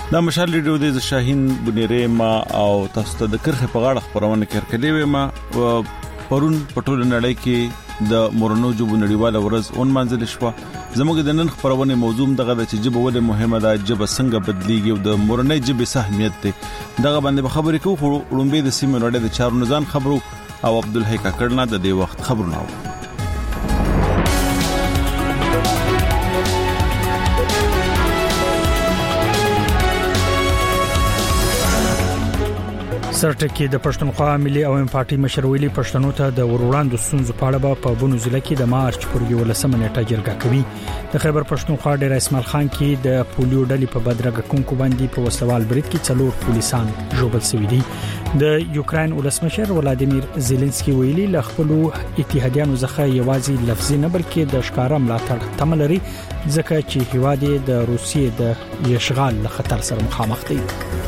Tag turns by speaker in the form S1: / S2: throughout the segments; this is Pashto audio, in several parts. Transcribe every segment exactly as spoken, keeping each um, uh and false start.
S1: دا مشال ریډیو د شاهین بنيره ما او تاسو ته د کرخه په غاړه خبرونه کړکلې ما پرون پټول نړۍ کې د مورنو جوب نړیواله ورځ اون منځل شو. زموږ د نن خبرونه موضوع دغه د چې جبه ولې مهمه ده، جبه څنګه بدلیږي او د مورنۍ جبه سهمیت ده. دغه باندې خبرې کوو. وړومبه د سیمه نړۍ د چارو نزان خبرو او عبدالحی کاکړنا د دې وخت خبرونه.
S2: سرټکی د پښتونخوا ملي عوام پارټي مشر ویلي پښتنو ته د وروړاندو سنځو پاړه په بونو ضلع کې د مارچ پر یولسمه نیټه جرګه کوي. د خیبر پښتونخوا ډیر اسماعیل خان کې د پولیو ډلې په بدرګه کونکو باندې په وسوال برید کې څلور پولیسان ژوبل شوي دي. د یوکرين ولسمشر ولادیمیر زيلنسکي ویلي ل خپل اتحادیانو ځخه یوازې لفظي نه بلکې د ښکارا ملاتړ تملري ځکه چې هیواد د روسیې د یشغال له خطر سره مخامخ دی.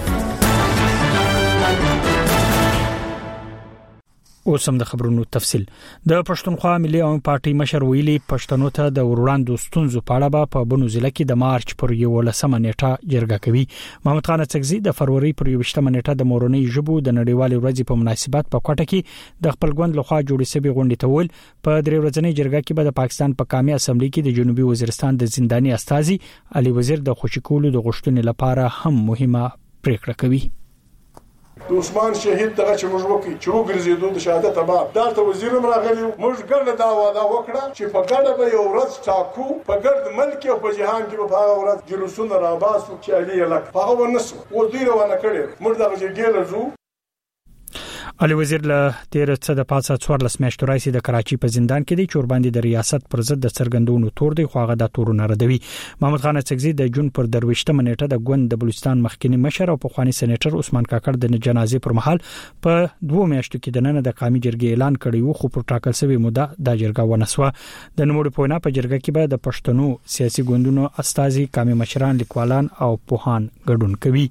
S2: اوسم د خبرونو تفصيل. د پښتونخوا ملي عوام پارټي مشر ویلي پښتنو ته د وروړاندو ستونزو پاړه په بونو ضلع کې د مارچ پر یولسمه نیټه جرګه کوي. محمد خان اڅکزي د فروری پر یوشتمه نیټه د مورنۍ ژبو د نړیوالې ورځې په مناسبت په کوټه کې د خپل ګوند لخوا جوړې شوی غونډې ته ول. په درې ورځنۍ جرګه کې به د پاکستان په قومي اسمبلی کې د جنوبي وزیرستان د زنداني استاذي علي وزیر د خوشکولو د غشتنې لپاره هم مهمه پریکړه کوي.
S3: د عثمان شهید دغه چې موږ وکړي چې وګرځېدو د شهادت اباب دالته وزیر راغلی موږ ګرد دا واده وکړه چې په ګډه به یو ورځ ټاکو په ګرد ملک او په جهان کې په هغه ورځ جلوسونه را باسو چې علي لک په هغه ونسو و دوی روانه کړي موږ دغه جګیل زو. علي وزیر له تیر څه د پاسه څوارلس میاشتو راځي د کراچي په زندان کې دی چې ورباندې د ریاست پر ضد د څرګندونو تور دی خو هغه د تورونه ردوي. محمد خان اڅکزي د جون پر درويشتمه نیټه د ګوند د بلوچستان مخکنی مشر او پخوانی سېنیټر عثمان کاکړ د جنازې پر مهال په دوه میاشتو کې د نن د قومي جرګې اعلان کړی وو خو پر ټاکل شوی موده د جرګه ونسوه. د نوموړي په وینا په جرګه کې به د پښتنو سیاسي ګوندونو استازي قومي مشران لیکوالان او پوهان ګډون کوي.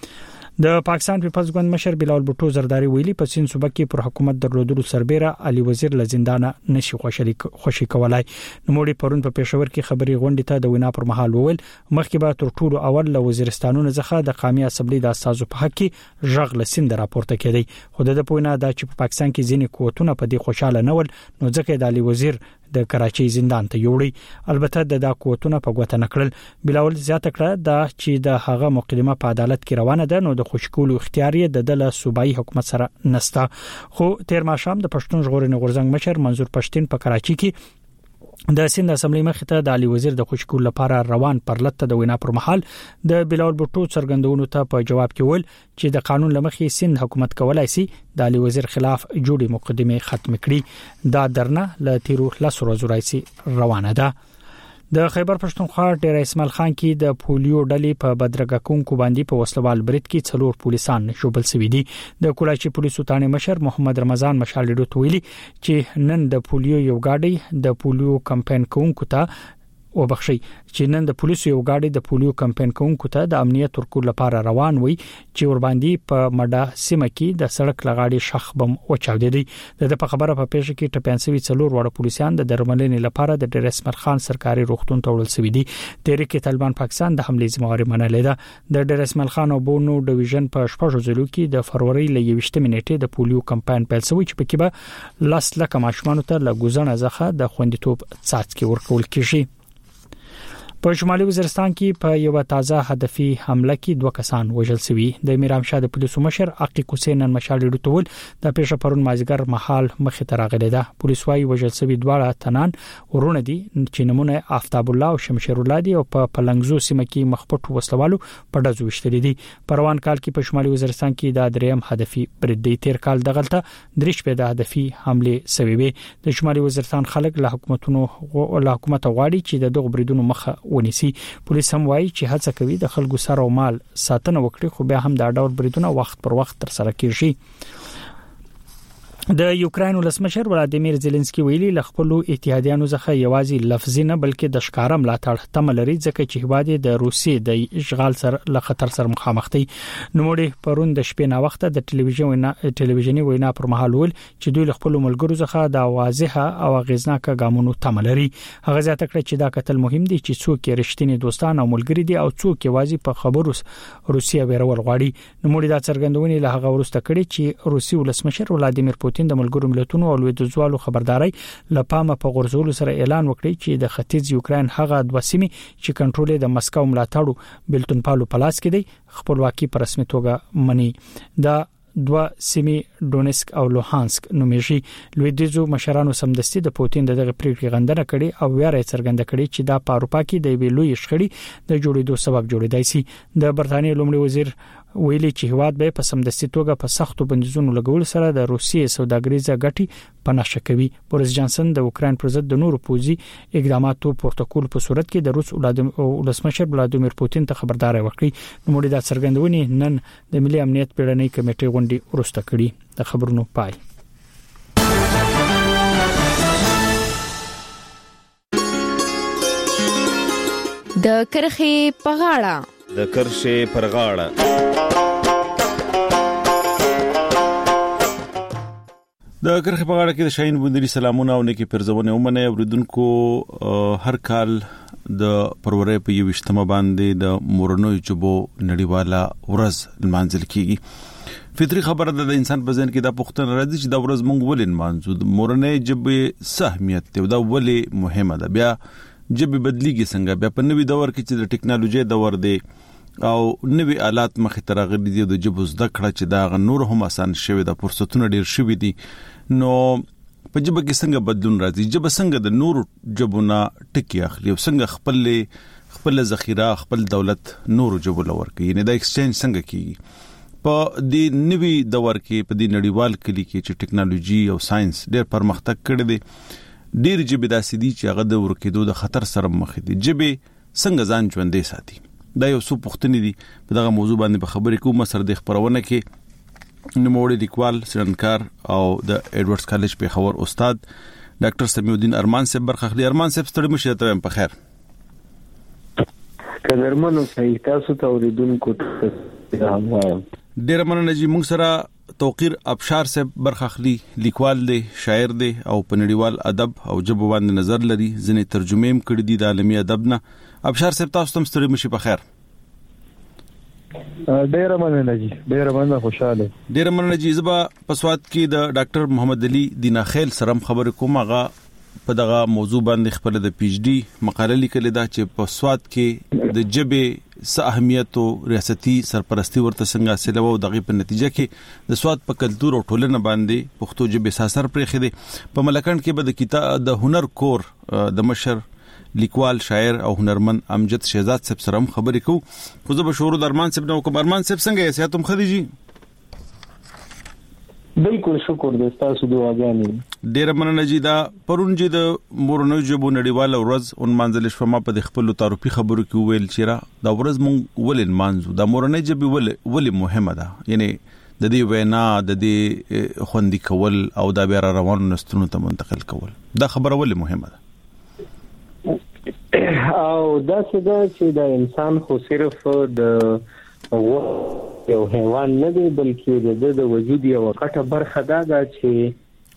S3: د پاکستان پیپلز ګوند مشر بلال بوټو زرداری ویلي په سین صوبه کې پر حکومت درلودلو سربېره علي وزیر له زندانه نشي خوشي کولای. نوموړي پرون په پېښور کې خبري غونډې ته د وینا پر مهال وویل مخکې به تر ټولو اول له وزیرستانونو څخه د قومي اسمبلی د استازو په حق کې ژغ له سند راپورته کړي. خو د پوینا د چې په پاکستان کې ځینې قوتونه په دې خوشاله نه ول نو ځکه د علي وزیر د کراچي زندان ته یوړي. البته د دا قوتونه په غوته نکړل. بلاول زیاته کړه دا چې د هغه مقدمه په عدالت کې روانه ده نو د خوشکولو اختیار یې د دله صوبایي حکومت سره نسته. خو تیر ماښام د پښتون ژغورنې غورځنګ مشر منظور پښتين په کراچي کې د سند اسمبلی مخې ته د علي وزیر د خوشکول لپاره روان پرلته د وینا پر مهال د بلال بوټو څرګندونو ته په جواب کې ول چې د قانون لمخې سند حکومت کولای شي د علي وزیر خلاف جوړې مقدمه ختم کړي. دا درنه ل تیرو لس ورځې راځي روانه ده. د خیبر پښتونخوا ډیر اسماعیل خان کې د پولیو ډلې په بدرګه کونکو باندې په وسلوال برید کې څلور پولیسان شوبل شوي دي. د کولاچی پولیسو ثاني مشر محمد رمضان مشال ډیډو تویلي چې نن د پولیو یو گاډي د پولیو کمپاین کوونکو ته وبخشي چې نن د پولیسو یو گاډي د پولیو کمپاین کوونکو ته د امنیت ورکول لپاره روان وي چې ور باندې په مډا سیمه کې د سړک لغاړي شخ بم وچاودي دي. د په خبره په پیښه کې ټپيانسوي څلور وړ پولیسان د درملنې لپاره د ډیر اسماعیل خان سرکاري روغتون ته وړل شوي دي. تحریک طالبان پاکستان د حمله ذمہواری منلې ده. د ډیر اسماعیل خان او بونو ډیویژن په شپږو ځلو کې د فروری ل یوشتمه نیټه د پولیو کمپاین پیل شوی چې پکې به لاس لکه ماشومان ته لګوزنه ځخه د خوندیتوب څاڅکي ورکول کیږي. په شمالي وزیرستان کې په یو تازه هدفي حمله کې دوه کسان وژل شوي. د میرامشاه د پولیسو مشر عقیق حسین مشال ډیټول د پیښه پرون مازیګر محل مخې ته راغلی ده. پولیس وايي وژل شوي دواړه تنان ورونه دي چې نمونه آفتاب الله او شمشیر الله دي او په پلنګزو سیمه کې مخپټ وسلوالو په دزو وشتلې دي. پروان کال کې په شمالي وزیرستان کې د دریم هدفي برید دی. تیر کال دغلطه درش په د هدفي حمله سوي وي. د شمالي وزیرستان خلک له حکومتونو له حکومت غواړي چې د دغه بریدونو مخه ونیسي. پولیس هم وایي چې هڅه کوي د خلکو سره او مال ساتنه وکړي خو بیا هم دا ډول بریدونه وخت پر وخت تر سره کیږي.
S2: د یوکرين ولسمشر ولادیمیر زيلنسکي ویلي ل خپل اتحادیانو څخه یوازې لفظي نه بلکې د ښکارا ملاتړ تم لري ځکه چې هواد د روسي د اشغال سره ل خطر سره مخامخ دي. نوموړي پرون د شپې نا وخت د ټلویزیون وینا ټلویزیونی وینا پر مهال ول چې دوی ل خپل ملګرو څخه د واضحه او غیزناک ګامونو تم لري. هغه ځات کړ چې دا قتل مهم دي چې څوک رښتینی دوستان او ملګری دي او څوک یوازې په خبرو روسیا ویرول غواړي. نوموړي دا څرګندونې له هغه ورسته کړي چې روسي ولسمشر ولادیمیر پوتین د ملګرو ملتونو او لویدوالو خبرداري لپاره په غورځولو سره اعلان وکړي چې د ختیځ یوکرين هغه د وسیمې چې کنټرول د مسکو ملاتړو بلتون پالو پلاس کې دی خپلواکي په رسمي توګه مني. دا دوه سیمې ډونسک او لوهانسک نومېږي. لویدیځو مشرانو سمدستي د پوتین دغه پریکړې غندنه کړې او ویره څرګنده کړې چې دا په اروپا کې د ویلوي شخړې د جوړېدو سبب جوړېدای شي. د برتانیې لومړي وزیر ویلي چې هواد به په سمدستي توګه په سختو بندیزونو لګول سره د روسیې سوداګریزه ګټي پناشه کوي. بوریس جانسن د اوکرين پر ضد د نورو پوزي اقداماتو پروتوکول په صورت کې د روس ولسمشر ولادیمیر پوتین ته خبرداري ورکړي. نوموړي دا څرګندونې نن د ملي امنیت پیړنۍ کمیټې غونډې ورسته کړي. د خبرونو پای.
S4: د کرخي پغاړه
S5: د کرشي پرغاړه
S1: د کرخي پغاړه کې د شاهین بندري سلامونه او نیکی پرزونه ومنه اوریدونکو. هر کال د پرورې په یوشتمه باندې د مورنوي جبو نړیواله ورځ منځل کیږي. فطري خبره ده د انسان په ذهن کې د پښتون راځي چې د ورځ مونږ ولین منځو د مورنۍ جبې سهمیت دی دا ولې مهمه ده. بیا جبې بدلیږي څنګه بیا په نوې دور کې چې د ټکنالوژي دور دی او نوې آلات مخې ته راغلي دي د جبو زده کړه چې دا غ نور هم آسان شوي د فرصتونو ډیر شوي دي. نو په جبه کې څنګه بدلون راځي جبه څنګه د نور جبونه ټکی اخلي او څنګه خپل خپل ذخیره خپل دولت نور جبو لور کوي یعنی دا ایکسچینج څنګه کیږي په دې نوې دور کې په دې نړیوال کلی کې چې ټکنالوژي او ساينس ډیر پرمختګ کړی دی. ډیر جبه داسې دي چې هغه د ورکېدو د خطر سره مخ دي. جبه څنګه ځان ژوندې ساتي دا یو څو پوښتنې دي په دغه موضوع باندې په خبرې کوم سره د خبرونه کې نوموړي لیکوال سرنکار او د ایډورډز کالج په خبر استاد ډاکټر سمیع الدین ارمان صاحب برخخلی. ارمان صاحب ستړي مشه ته په خیر.
S6: کلرمنو صحیح تاسو ته اوریدونکو ته
S1: ډیر مننه جی. موږ سره توقیر ابشار صاحب برخخلی لیکوال دی شاعر دی او په نړیوال ادب او ژبه باندې نظر لري ځنې ترجمه هم کړې دي د عالمي ادب نه. ابشار صاحب تاسو تم ستړي مشه په خیر.
S6: ډیر مننه جی ډیر مننه خوشاله
S1: ډیر مننه جی. زبا پسواد کې د ډاکټر محمد علي دینا خیل سره خبرې کوم. هغه په دغه موضوع باندې خپل د پی ایچ ډي مقاله لیکلې ده چې پسواد کې د جبه څه اهمیت او ریاستي سرپرستی ورته څنګه حاصله و دغه په نتیجه کې د سواد په کلچر او ټولنه باندې پښتو جبه ساسر پرې خېده. په ملکند کې به د کتاب د هنر کور د مشر لیکوال شاعر او هنرمند امجد شهزاد صاحب سره خبرې کوو. خو زه به شروع د ارمان صاحب نو کوم. ارمان صاحب څنګه یې سیاتم خدیجی؟
S6: بالکل شکر د تاسو دعاګانې.
S1: ډیر مننه جی. دا پرون جی د مورنوي جبو نړیواله ورځ اون منځل شوه. ما په خپل تعارفي خبرو کې ویل چې را دا ورځ مونږ ولین مانځو دا مورنۍ جبه ولې ولې مهمه ده یعنی د دې وینا د دې خوندې کول او دا بیا روانو نستونو ته منتقل کول دا خبره ولې مهمه ده؟
S6: او دا څنګه چې د انسان خو صرف د یو حیوان نه دی بلکې د د وجود یو کټه برخه ده چې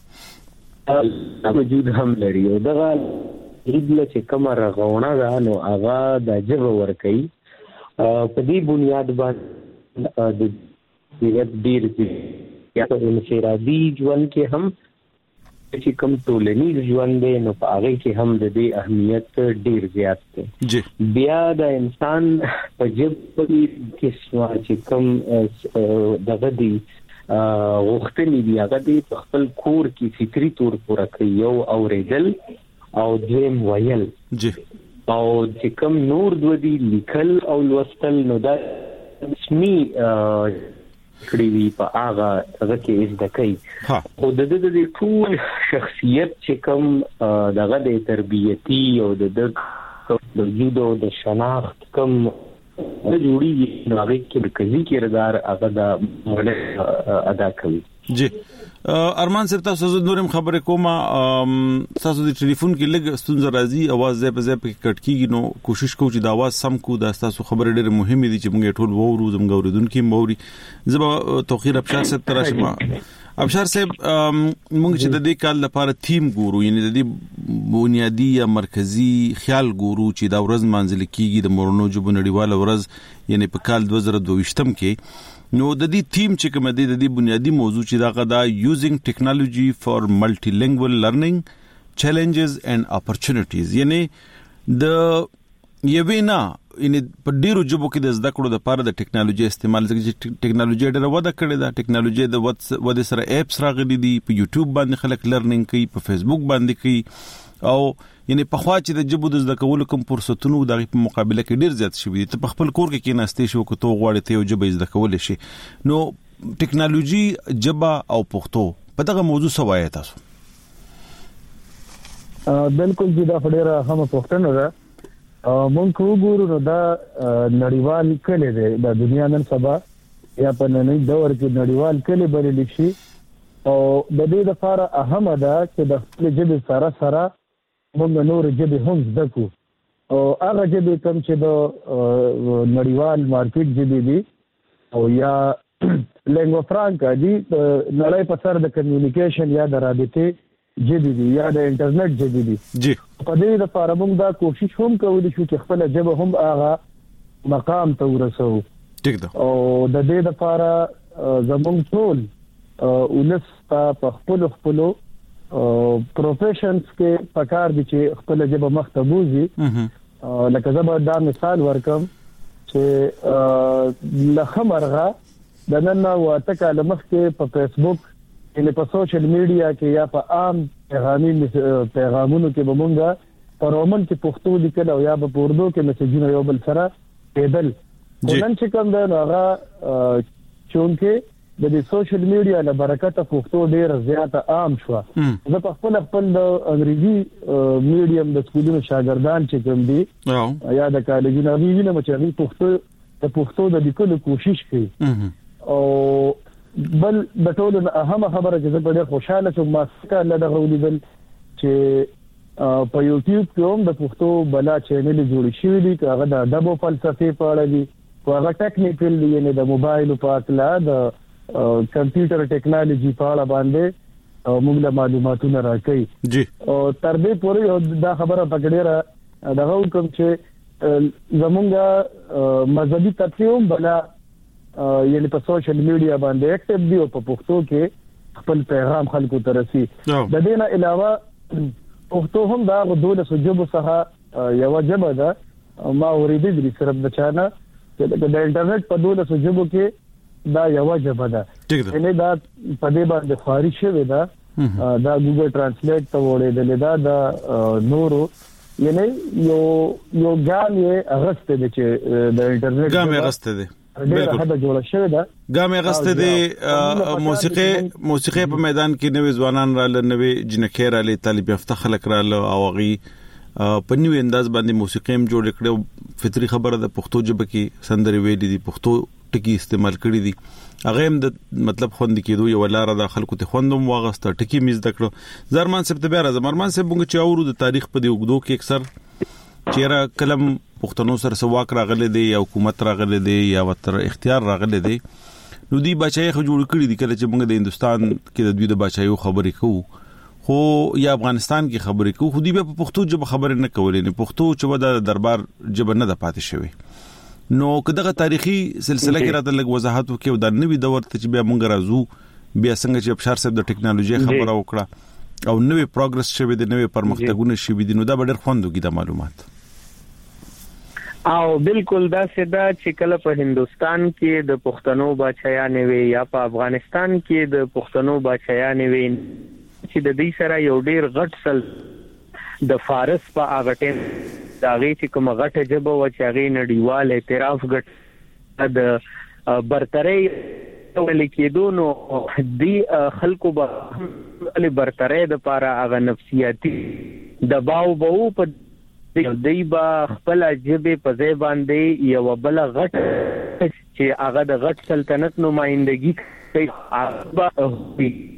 S6: وجود هم لري او دغه هیله چې کومه رغونه ده نو هغه د جبه ور کوي. په دې بنیاد باندې د دې ډیر چې یا په انفرادي ژوند کې هم چې کوم ټولنیز ژوند دی نو په هغه کې هم د دې اهمیت ډیر زیات دی. بیا د انسان په جبه کې چې کوم دغه دی وختنی دی هغه دی په خپل کور کې فکری تور پورا کوي یو اوریدل او دویم ویل
S1: جی
S6: او چې کوم نور دوه دی لیکل او لوستل نو دا اسمي کړی وی په هغه هغه کې از د کوي. او د دې د ټول شخصیت چې کوم دغه د تربیتی او د د وجود او د شناخت کوم د جوړیږي نو هغه کې مرکزي کردار هغه د مولد ادا کوي.
S1: جی ارمان صاحب تاسو زه نورم خبرې کوم تاسو د ټلیفون کې لګ ستونزه راځي اواز زې په زې په کټ کیږي نو کوشش کوو چې دا اواز سم کو دا تاسو خبرې ډېر مهمه دي چې موږ ټول وورو زموږ اوریدونکو موري زبا توخیر ابشار صاحب ترشم ابشار صاحب موږ چې د دې کال لپاره تیم ګورو یعنی د دې بنیادی یا مرکزی خیال ګورو چې دا ورځ منځل کیږي د مورنو جبو نړیواله ورځ یعنی په کال دوه زره دوه ویشتم کې نو د دې ټیم چې کوم د دې بنیادی موضوع چې دا غدا یوزینګ ټیکنالوژي فار ملټي لینګوال لرنینګ چیلنجز اینڈ اپورچونټیز یعنی د یوینا ان په ډیرو جبو کې د زده کړو د لپاره د ټیکنالوژي استعمال چې ټیکنالوژي ډېره وده کړې ده ټیکنالوژي د وده سره اپس راغلي دي په یوټیوب باندې خلک لرنینګ کوي په فیسبوک باندې کوي او یعنی په خوا چې د جبو د زده کولو کوم فرصتونو د په مقابله کې ډیر زیات شوي دي ته په خپل کور کې کېناستې شو کو ته غواړې ته جبه زده کول شي نو ټیکنالوژي جبه او پښتو په دغه موضوع سوای تاسو
S6: بالکل دا ډیره هم پښتنه ده مونږ وګورو نو دا نړیوال کله ده د دنیا نن سبا یا په نړۍ دور کې نړیوال کله بلل شي او د دې لپاره اهمه ده چې د خپل جبه سره سره موږ نور جبه هم زده کو او هغه جبه کوم چې د نړیوال مارکیټ جبه دي او یا لنګوا فرانکا دي نړۍ په سر د کمیونیکیشن یا د رابطې جبه دي یا د انټرنیټ جبه دي
S1: جی
S6: په دې لپاره موږ دا کوشش هم کوو چې خپل جبه هم هغه مقام ته ورسو
S1: ټیک ده
S6: او د دې لپاره زموږ ټول ولس په خپل خپل پروفیشنز کې پکار دي چې خپل جبه مختبوزي لکه زبر دا مثال ورکم چې لخه مرغه د نن واته کاله مخکې په فیسبوک ان په سوشل میډیا کې یا په عام پیغامي پیغامونو کې به مونږه په رومن کې پښتو لیکل او یا په اردو کې میسجونه یو بل سره کېدل نن چې کوم دا هغه چونکه د دې سوشل میډیا له برکته پښتو ډیر زیاته عام شو زه په خپل خپل د انګریزي میډیم د سکولونو شاګردان چې کوم دي یا د کالجونو ویونه چې پښتو د پښتو د لیکلو کوشش کوي او بل د ټولو اهمه خبره چې زه په ډېر خوشاله شوم ما څنګه له دغه ولیدل چې په یوټیوب کې هم د پښتو بلا چینل جوړ شوی دي هغه د ادب او فلسفې په اړه دي او هغه ټیکنیکل دي یعنی د موبایل په اړه د کمپیوټر ټیکنالوژي په اړه باندې موږ له معلوماتونه راکړي
S1: جی
S6: او تر دې پورې دا خبره پکړه دغه کوم چې زمونږه مذهبي تفسیرون بلا یعنی په سوشل میډیا باندې اکټیو دی او په پښتو کې خپل پیغام خلکو ته رسي د دې نه علاوه پښتو هم دا غوډه سجبو څخه یو جبه ده ما اوریدل دي صرف د چانه چې د انټرنیټ په دوله سجبو کې دا یو جبه ده یعنی دا په دې باندې خارج شوی ده دا ګوګل ترانسلیټ ته وړېدل دا د نورو یعنی یو یو ګام یې اغسته دي چې د انټرنیټ
S1: ګام یې اغسته دي
S6: بالکل هدا جوړ شوی دا
S1: ګامې غسته دي موسیقي موسیقي په میدان کې نوې ځوانان را لنوې جنکې را لې طالب یافته خلک را ل او غي په نیو انداز باندې موسیقي هم جوړ کړو فطري خبره د پښتو ژبه کې سندري ویلې دي پښتو ټکی استعمال کړی دي هغه هم د مطلب خوند کېدو یو لار د خلکو ته خوندوم واغسته ټکی میز دکړو زرمان صاحب ته بیا راځم زرمان صاحب موږ چې اورو د تاریخ په دی وګدو کې اکثر چیرې کلم پښتنو سره سواک راغله دي یا حکومت راغله دي یا وتر اختیار راغله دي نو دی بچای خو جوړ کړی دي کله چې موږ د هندستان کې د دوی د بچایو خبرې کوو خو یا افغانستان کې خبرې کوو خو دی په پښتو ژبه خبرې نه کولې نه پښتو چې د دربار ژبه نه د پاتې شوی نو کداغه تاریخي سلسله کې راته لګ وضاحت وکړو د نوې دور ته چې بیا موږ راځو بیا څنګه چې ابشار صاحب د ټیکنالوژي خبره وکړه او نوې پروګرس شوی د نوې پرمختګونه شوی دي نو دا ډېر خوندوږي د معلومات
S6: او بالکل دا سدا چې کله په هندستان کې د پښتنو بچیانې وي یا په افغانستان کې د پښتنو بچیانې وي چې د دې سره یو ډیر غټ سل د فارس په هغه ټیم دا غي چې کوم غټه جبه و چې هغه نړیوال اعتراف غټ د برتري ولیکېدو نو دی خلکو به برتري د لپاره هغه نفسیاتي دباو به په دی با خپل جبه په ځای باندې یو بل غټ چې هغه د غټ سلطنت نمائندګي کوي هغه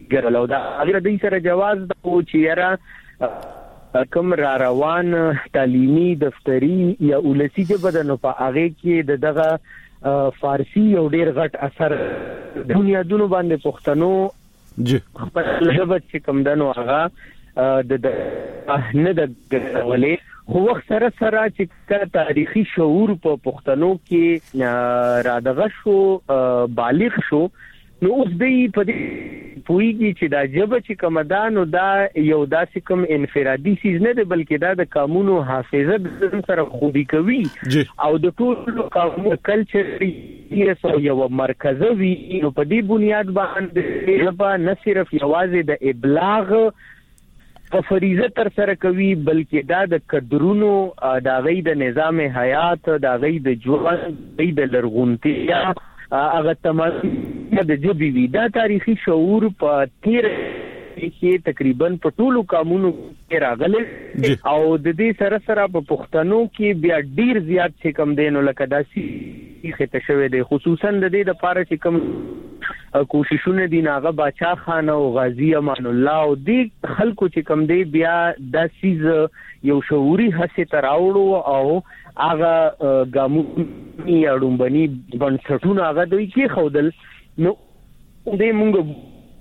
S6: ګرلو دا اگر د سره جواز د او چیرې کوم را روان تعلیمي دفتری یا ولسی جبه د نو په هغه کې د دغه فارسی یو ډیر غټ اثر دنیا دونو باندې پښتنو
S1: جی
S6: په لهبت چې کوم دنو هغه د نه د ولې خو وخت سره سره چې تاریخي شعور په پښتنو کې را دغه شو بالغ شو نو اوس دی په دې پویږي چې دا جبه چې کومدانو دا یو داسې کوم انفرادي سیز نه دی بلکې دا د قانونو حافظه د سره خوبي کوي او د ټول قانون کلچر یو مرکزي وی نو په دې بنیاد باندې جبه نه صرف یوازې د ابلاغ په فریضه تر سره کوي بلکې دا د قدرونو د غي د نظام حیات د غي د ژوند د لرغونتیا هغه تمام د جبي وی دا تاریخي شعور په تیر کې تقریبا په ټولو قانونو کې راغلي او د دې سره سره په پښتنو کې بیا ډیر زیات څه کم دینو لکه داسي خته شوی دی خصوصا د دې د پاره چې کم کوششونه دي ناغه باچا خان او غازی امان الله او دې خلکو چې کم دی بیا د سیز یو شعوري هڅه تراوړو او هغه ګامونی اړومبني بنسټونه هغه دوی کې خودل نو دې مونږ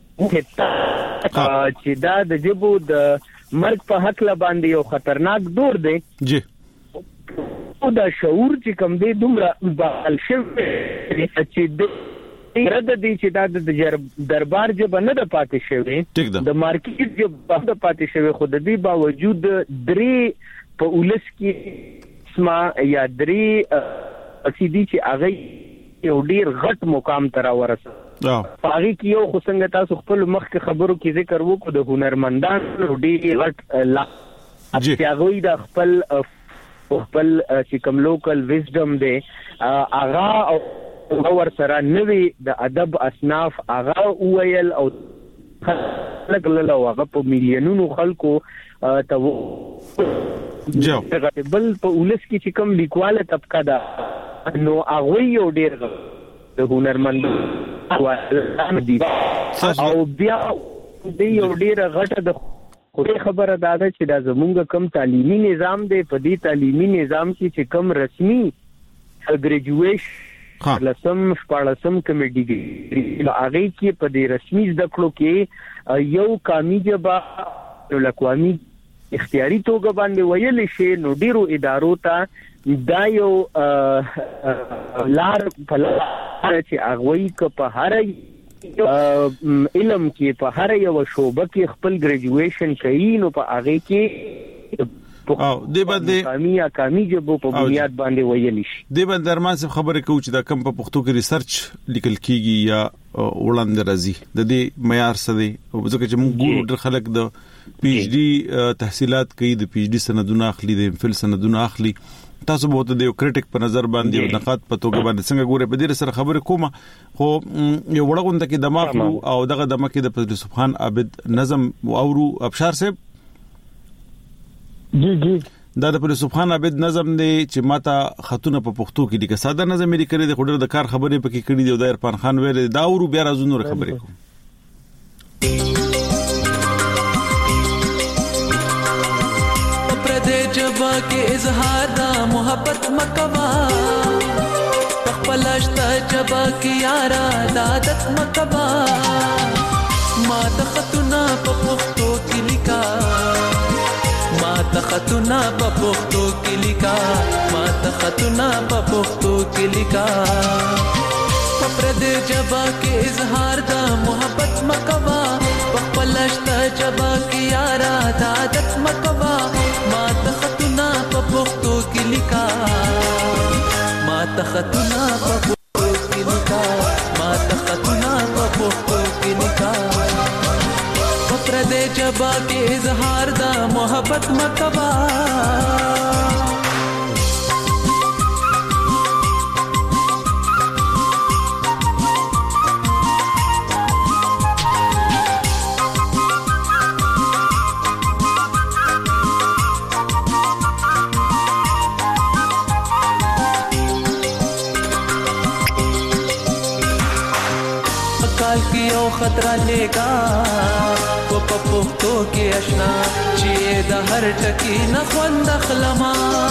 S6: چې دا د جبو د مرګ په حق لا باندې یو خطرناک دور دی
S1: جی
S6: او دا شعور چې کم دی دومره بال شوی چې د رد دي چې دا د دربار جب نه د پاتې شوی د مارکیټ جب د پاتې شوی خو د دې باوجود درې په ولس کې اسما یا درې اصلي چې هغه یو ډیر غټ مقام تر ورسه پاغي کې یو خو څنګه تاسو خپل مخ کې خبرو کې ذکر وکړو د هنرمندانو ډیر غټ لا هغه د خپل خپل چې کوم لوکل ویزډم دی اغا او ور سره نوی د ادب اصناف اغا ویل او خلک له هغه په میلیونونو خلکو ته
S1: جو
S6: بل په ولس کې چې کوم لیکواله طبقه ده نو هغه یو ډیر د هنرمند او دي او بیا د یو ډیر غټه د خو خبره ده چې دا زمونږ کم تعلیمي نظام دی په دې تعلیمي نظام کې چې کم رسمي ګریجویشن لسم شپږم کمیټي هغه کې په دې رسمي زده کړو کې یو قومي جبا لکوامي اختیاري توګه باندې ویل شي نو ډیرو ادارو ته دا یو لار په لار چې هغه کو په هر علم کې په هر یو شوبه کې خپل ګریجویشن کوي نو په هغه کې
S1: او د باندې
S6: قامیا قامي جبو په بنیاد باندې ویل شي
S1: د باندې درمان څخه خبره کوي چې دا کم په پښتو کې ریسرچ لیکل کیږي یا وړاندې راځي د دې معیار څه دی او ځکه چې موږ ګورو ډېر خلک د پی ایچ ډی تحصیلات کوي د پی ایچ ډی سندونه اخلي د فل سندونه اخلي تاسو به ته د کریټیک په نظر باندې او نقاد په توګه باندې څنګه ګوره په دې سره خبره کومه خو یو وړغونده کې دماغ او دغه دماغ کې د فضل سبحان عابد نظم اورو ابشار صاحب
S6: جی جی
S1: دا د فضل سبحان عابد نظم دی چې ماته خطونه په پښتو کې لیکه ساده نظم لري کړی د خډر د کار خبرې پکې کړی دی د عرفان خان ویل دا اورو بیا راځو نور خبرې کوم
S7: جبا کے اظہار دا محبت مکوا تخپلاشتا جبا کی یارا دادت مکوا ما تخطنا پا پختو کی لکا ما تخطنا پا پختو کی لکا ما تخطنا پا پختو کی لکا پرد جبا کے اظہار دا محبت مکوا تخپلاشتا جبا کی یارا دادت مکوا ما تخطنا پا پختو کی لکا ما تخطنا پا پختو کی لکا ما تخطنا پا پختو کی لکا پرد جبا کے اظہار دا محبت مکوا خطر لګا په پښتو کې آشنا چې د هر ټکی نه خوند اخلما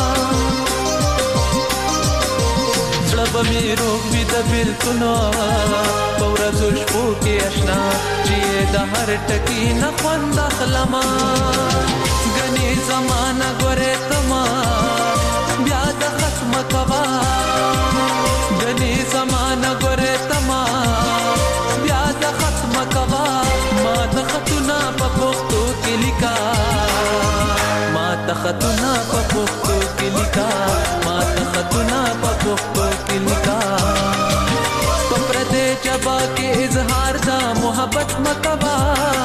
S7: زړه مې روغ وي د بیلتونو په ورځو شپو کې آشنا چې د هر ټکی نه خوند اخلما غني زمانہ ګورې تما بیا د ختم کوا غني زمانہ ګورې تما بیا د ختم کوا ما د خطونه په پښتو کې لیکا ما د خطونه په پښتو کې لیکا ما د خطونه په پښتو کې لیکا په پردې جبا کې اظهار دا محبت مکوا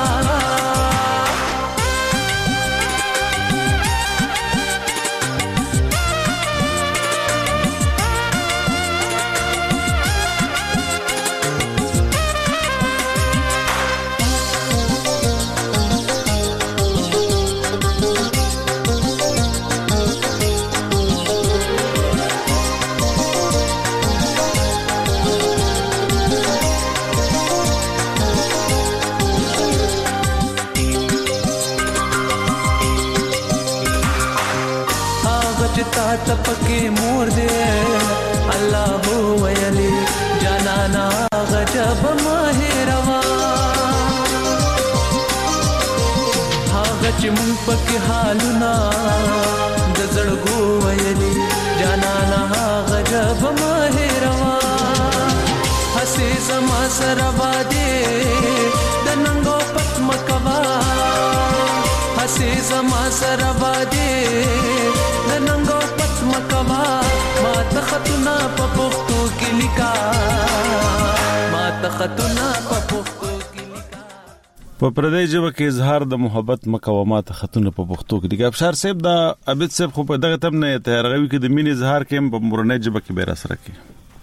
S7: تپکه مور دې الله هو ویلي جانانا غجب ماهروا هاغه چې مونږ پکې حالونه د زړګو ویلي جانانا غجب ماهروا حسي زما سره باندې د ننګو پټ مکوا حسي زما سره باندې د ننګو مکوا ما تختنا په پښتو کې لیکا ما تختنا په پښتو کې لیکا
S1: په پردې ژبه کې اظهار د محبت مکوا ما تختنا په پښتو کې لیکا ابشار صاحب دا عبد صاحب خو په دغه تم نه تیارغوي کې د مين اظهار کې په مورنۍ ژبه کې به را سره کې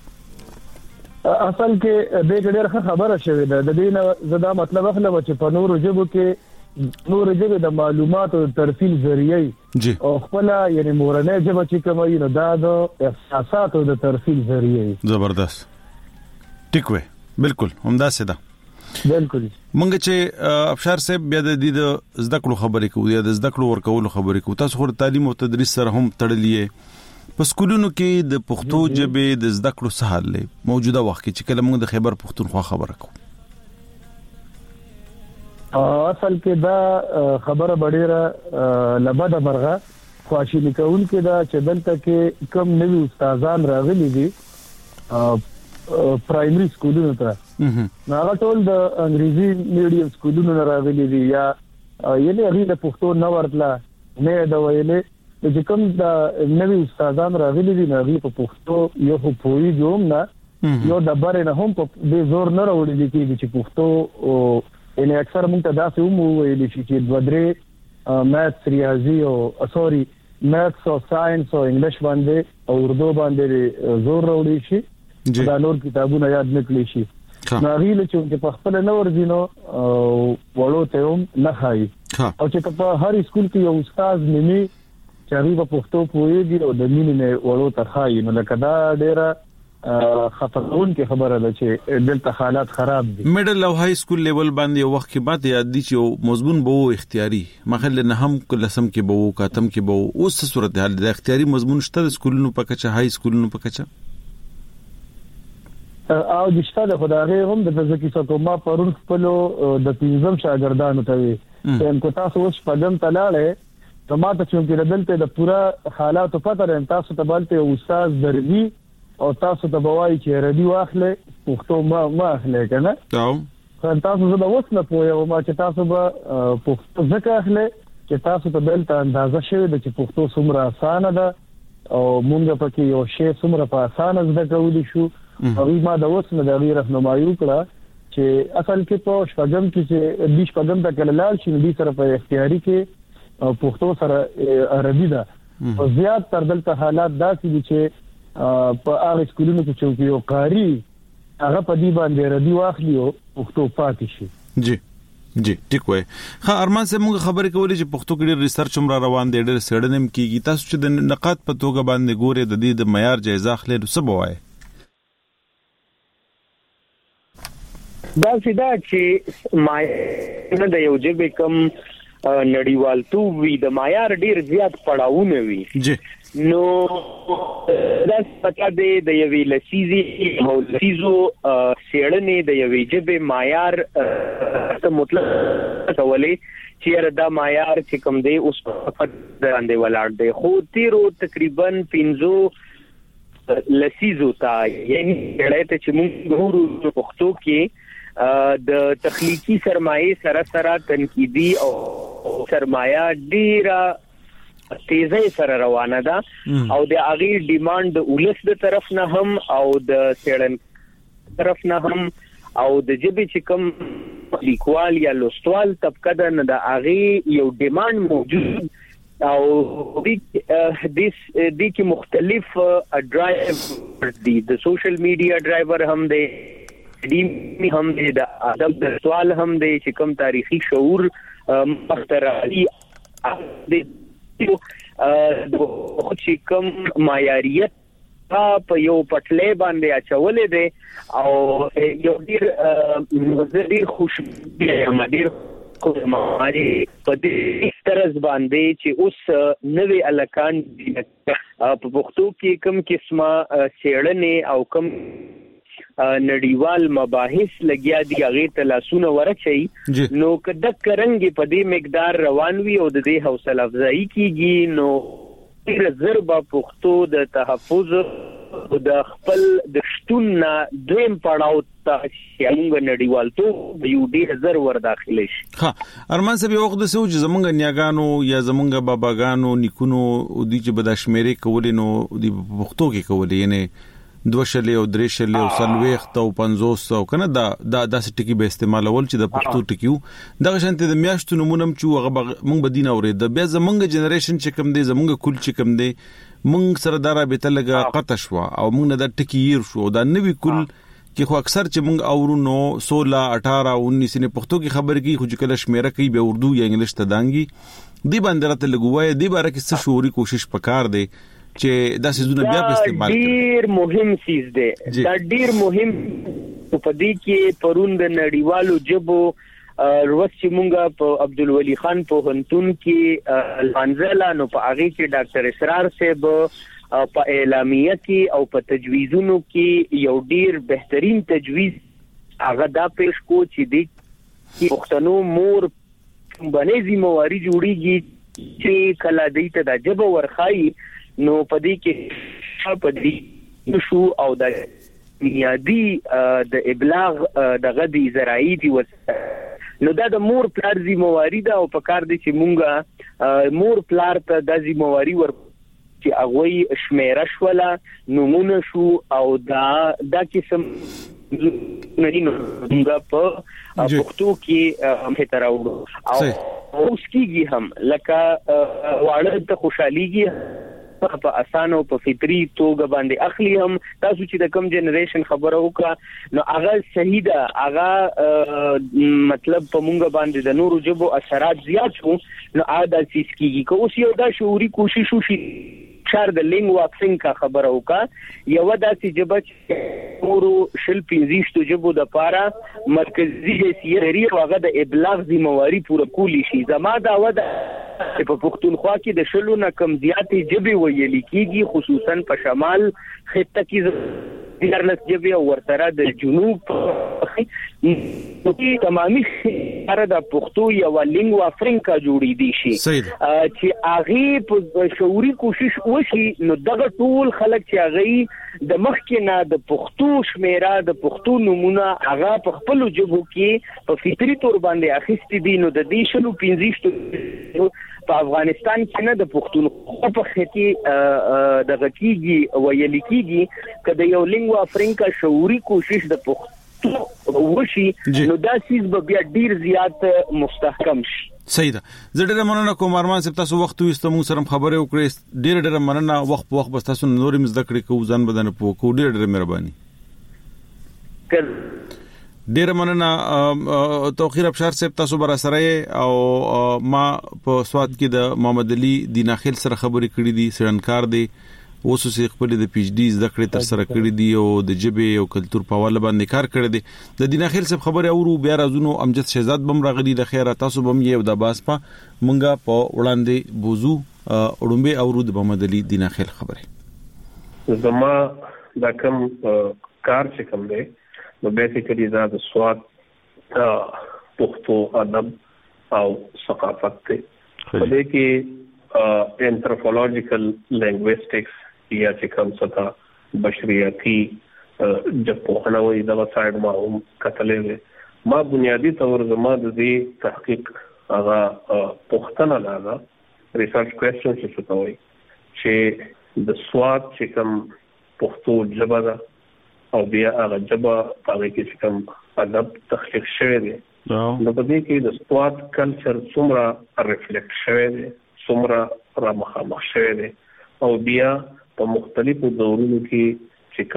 S8: اصل کې د ډېر خبره شوې ده د دې نه زدا مطلب اخلم چې په نورو ژبو کې نور ژبه د معلوماتو ترفیل ذریعہ او خپل یعنی مورنۍ ژبه چې کومه نه دا د احساساتو د ترفیل ذریعہ
S1: زبردست ټیک وې بالکل همدا سده
S8: بالکل
S1: مونږ چې ابشار صاحب بیا د دې زده کړو خبرې کوو یا د زده کړو ورکولو خبرې کوو تاسو خو تعلیم او تدریس سره هم تړلې په سکولونو کې د پښتو ژبه د زده کړو سهال لې موجوده وخت کې چې کله موږ د خیبر پښتونخوا خبره کوو
S8: اصل کې دا خبره ډیره لبده مرغه خواشینی کول کې دا چې دلته کې کم نوی استادان راغلي دي پرایمري سکولونو ته نو هغه ټول د انګریزي میډیم سکولونو راغلي دي یا یعنی هغه د پښتو نو ورتله نه دا ویلې چې کوم د نوی استادان راغلي دي نو په پښتو یو په پوری جوړ نه یو د بره نه هم په دې زور نه راوړي دي چې پښتو ان اکثر موږ ته دا څه مو ویل شي چې د درې ماث ریاضي او سوري ماث او ساينس او انګلیش باندې او اردو باندې زور راوړي شي دا نور کتابونه یاد نکړي شي نو غیله چې په خپل نور دینو وړو ته هم نه خای او چې په هر سکول کې یو استاد نیمه چې هغه په پښتو پوهیږي او د مینې نه وړو ته خای نو لکه دا ډیره خطرون کې خبره ده چې دلته حالات خراب دي
S1: میډل او های سکول لیول باندې وخت کې بعد یاد دي چې مضمون به وو اختیاري مخله نه هم لسم کې به وو کاتم کې به وو اوس صورت حال د اختیاري مضمون شته سکولونو په کچه های سکولونو په کچه
S8: او د شته د خدای هم د ځکه چې کومه پرون خپل د پنځم شاګردانو ته وي چې کو تاسو اوس پدم تلاله تماته چې دلته د پورا حالات پته رم تاسو ته بلته استاد درځي او تاسو ته بوای چې ردی واخلې پښتو ما ما اخلې کنه
S1: او
S8: تاسو زه د وسله پوهه ما چې تاسو به پښتو ځکه اخلې چې تاسو ته بل ته اندازه شوی د چې پښتو څومره اسانه ده او مونږ پکې یو شی څومره په اسانه زده کولی شو او ما د وسله د غیر رهنمایي وکړه چې اصل کې په شپږم کې چې د شپږم ته کله لاړ شي د سره په اختیاري کې پښتو سره عربي ده او زیات تر دلته حالات داسې دي چې په هغه سکولونو کې چې یو قاری هغه په دې باندې ردی واخلي او پښتو پاتې شي
S1: جی جی ټیک وای ها ارمان سه موږ خبرې کولې چې پښتو کې ډېر ریسرچ هم را روان دی ډېر سړنم کیږي تاسو چې د نقاط په توګه باندې ګوره د دې د معیار جایزه اخلي نو څه بوای
S6: دا سیدا چې مایار نه د یو ژبې کم نړیوالتوب وي د معیار ډیر زیات پړاوونه وي
S1: جی
S6: نو دا پتا دی د یوې لسیزي او لسیزو سیړنې د یوې ژبې معیار څه مطلب ولې چې دا معیار چې کوم دی اوس په باندې ولاړ دی خو تیرو تقریبا پنځو لسیزو تا یعنی ډېر چې موږ ورو پښتو کې د تخلیقي سرمایه سره سره تنقیدي او سرمایه ډیره تیزه سره روانه ده او د اغي ډیماند ولس د طرف نه هم او د سیړن طرف نه هم او د جبې چې کوم لیکوال یا لوستوال طبقه ده نه د اغي یو ډیماند موجود او د دې د کې مختلف ډرایور دي د سوشل میډیا ډرایور هم دی دې هم د ادب د سوال هم د چې کوم تاریخي شعور مخترعي د چې کوم معیاریت په یو پټلې باندې اچولې دي او یو ډیر ډیر خوشبو ډیر کوماري په دې طرز باندې چې اوس نوې الکان په پښتو کې کوم قسمه سیړنې او کوم نړیوال مباحث لګیا دي هغه تلاسونه ورچي نو کده کرنګي په دې مقدار روان وي او د دې حوصله افزایی کیږي نو ډیر ضربه پښتو د تحفظ او د خپل د شتون دویم پړاو ته څنګه نړیوالتوب یو ډیر زر ور داخلي شي
S1: ها ارمان صاحب وخت د سوچ زمونږ نیاګانو یا زمونږ باباګانو نیکونو د چې بداشمیري کولې نو د پښتو کې کولې یعنی دوه شلې او درې شلې او سلويخت او پنځوس او کنه دا دا داسې ټکی به استعمالول چې د پښتو ټکیو دغه شانته د میاشتو نمونم چې هغه مونږ بدین اورید بیا زمونږ جنریشن چې کم دی زمونږ کول چې کم دی مونږ سره دارا به تلګه قطع شو او مونږ نه د ټکی ير شو دا نوې کول کې خو اکثر چې مونږ اورو نو سولہ اٹھارہ انیس نه پښتو کې خبر کی خو کله شمیره کوي به اردو یا انګلیش ته دانګي دی باندې راته لګوي دی باره کې څه شعوري کوشش پکار دی چې دا سيزونه بیا په استعمال کړي
S6: ډیر مهم چیز دی دا ډیر مهم په دې کې پروند نړیوالو جبو روس چې مونږه په عبدالولي خان په هنتون کې منځلا نو په هغه کې ډاکټر اسرار صاحب په اعلامیه کې او په تجویزونو کې یو ډیر بهترین تجویز هغه دا پیش کو چې د پښتنو مور باندې ذمہواری جوړیږي چې کله دې ته د جبو ورخای نو پدې کې پدې شو او د بنیادی د ابلاغ د غدي زراعي دي نو دا د مور پلار ذمہواری ده او په کار دي چې مونږه مور پلار ته د ذمہواری ور چې هغه شمیره شولا نمونه شو او دا د قسم نرینو مونږه په پښتو کې هم تراوړو او اوس کېږي هم لکه واړه ته خوشحاليږي په اسانه او په فطري توګه باندې اخلي هم تاسو چې د کم جنریشن خبره وکړه نو هغه صحیح ده هغه مطلب په مونږ باندې د نورو جبو اثرات زیات شو نو ادا چیز کیږي که اوس یو دا شعوري کوشش وشي شار د لینګوا فرانکا خبره وکړه یو داسې جبه ورو شل پنځه جبو د پاره مرکزی حیثیت لري او هغه د ابلاغ ذمہواری پوره کولی شي زما دا ودا چې په پښتونخوا کې د شلو نه کم زیاتې جبه ویل کیږي خصوصا په شمال خطه کې دیارلس جبه او ورسره د جنوب کې تمامي سره د پښتو یو لینګوا فرانکا جوړې دي شي چې هغه په شعوري کوشش وشي نو دغه ټول خلک چې هغه د مخکې نه د پښتو شمیره د پښتو نمونه هغه په خپل جبو کې په فطري تور باندې اخیستي دي نو د دې شلو پنځه په افغانستان کې نه د پښتونخوا په ختی د غکیږي ویل کیږي کله یو لینګوا فرانکا شعوري کوشش د پښتو وشي نو دا چیز به بیا ډیر زیات مستحکم شي
S1: صحیح ده زه ډېر مننه کوم ارمان صاحب تاسو وخت وستو موږ سره خبرې وکړې ډېر ډېر مننه وخت په وخت بس تاسو نورم زده کړې کو ځان بدن په کو ډېر ډېر مهرباني ډیر مننه توخیر ابشار صاحب تاسو بر سره او ما په سواد کې د محمد علي دیناخیل سره خبرې کړې دي سړنکار دي اوس سه خپل د پی ایچ ډي زده کړې تر سره کړې دي او د جبه او کلچر په حواله باندې کار کړی دی. د دینه خیل څخه خبره اورو بیا راځو امجد شهزاد بم راغلی د خیره تاسو بم یو د باس په مونږه په وړاندې بوزو اورمبه اورو د محمد علي دینه خیل خبره.
S9: زما دا کوم کار چې کوم دی نو بیسیکلی دا د سواد پښتو ادب او ثقافت ته په دې کې انثروپولوژیکل لینګویسټکس یا چې کوم څه بشریاتي جپوهنه وي دا سایډ ما هم کتلې ما بنیادی طور زما د دې تحقیق هغه پښتنه لاله ریسرچ کوېسچن چې څه وایي چې د سواد چې کوم پښتو ژبه ده او بیا هغه ژبه هغه کې چې کوم ادب تخلیق شوی دی نو په دې کې د سواد کلچر څومره ریفلیکټ شوی دی څومره را مخامخ شوی دی او بیا په مختلفو دورونو کې چې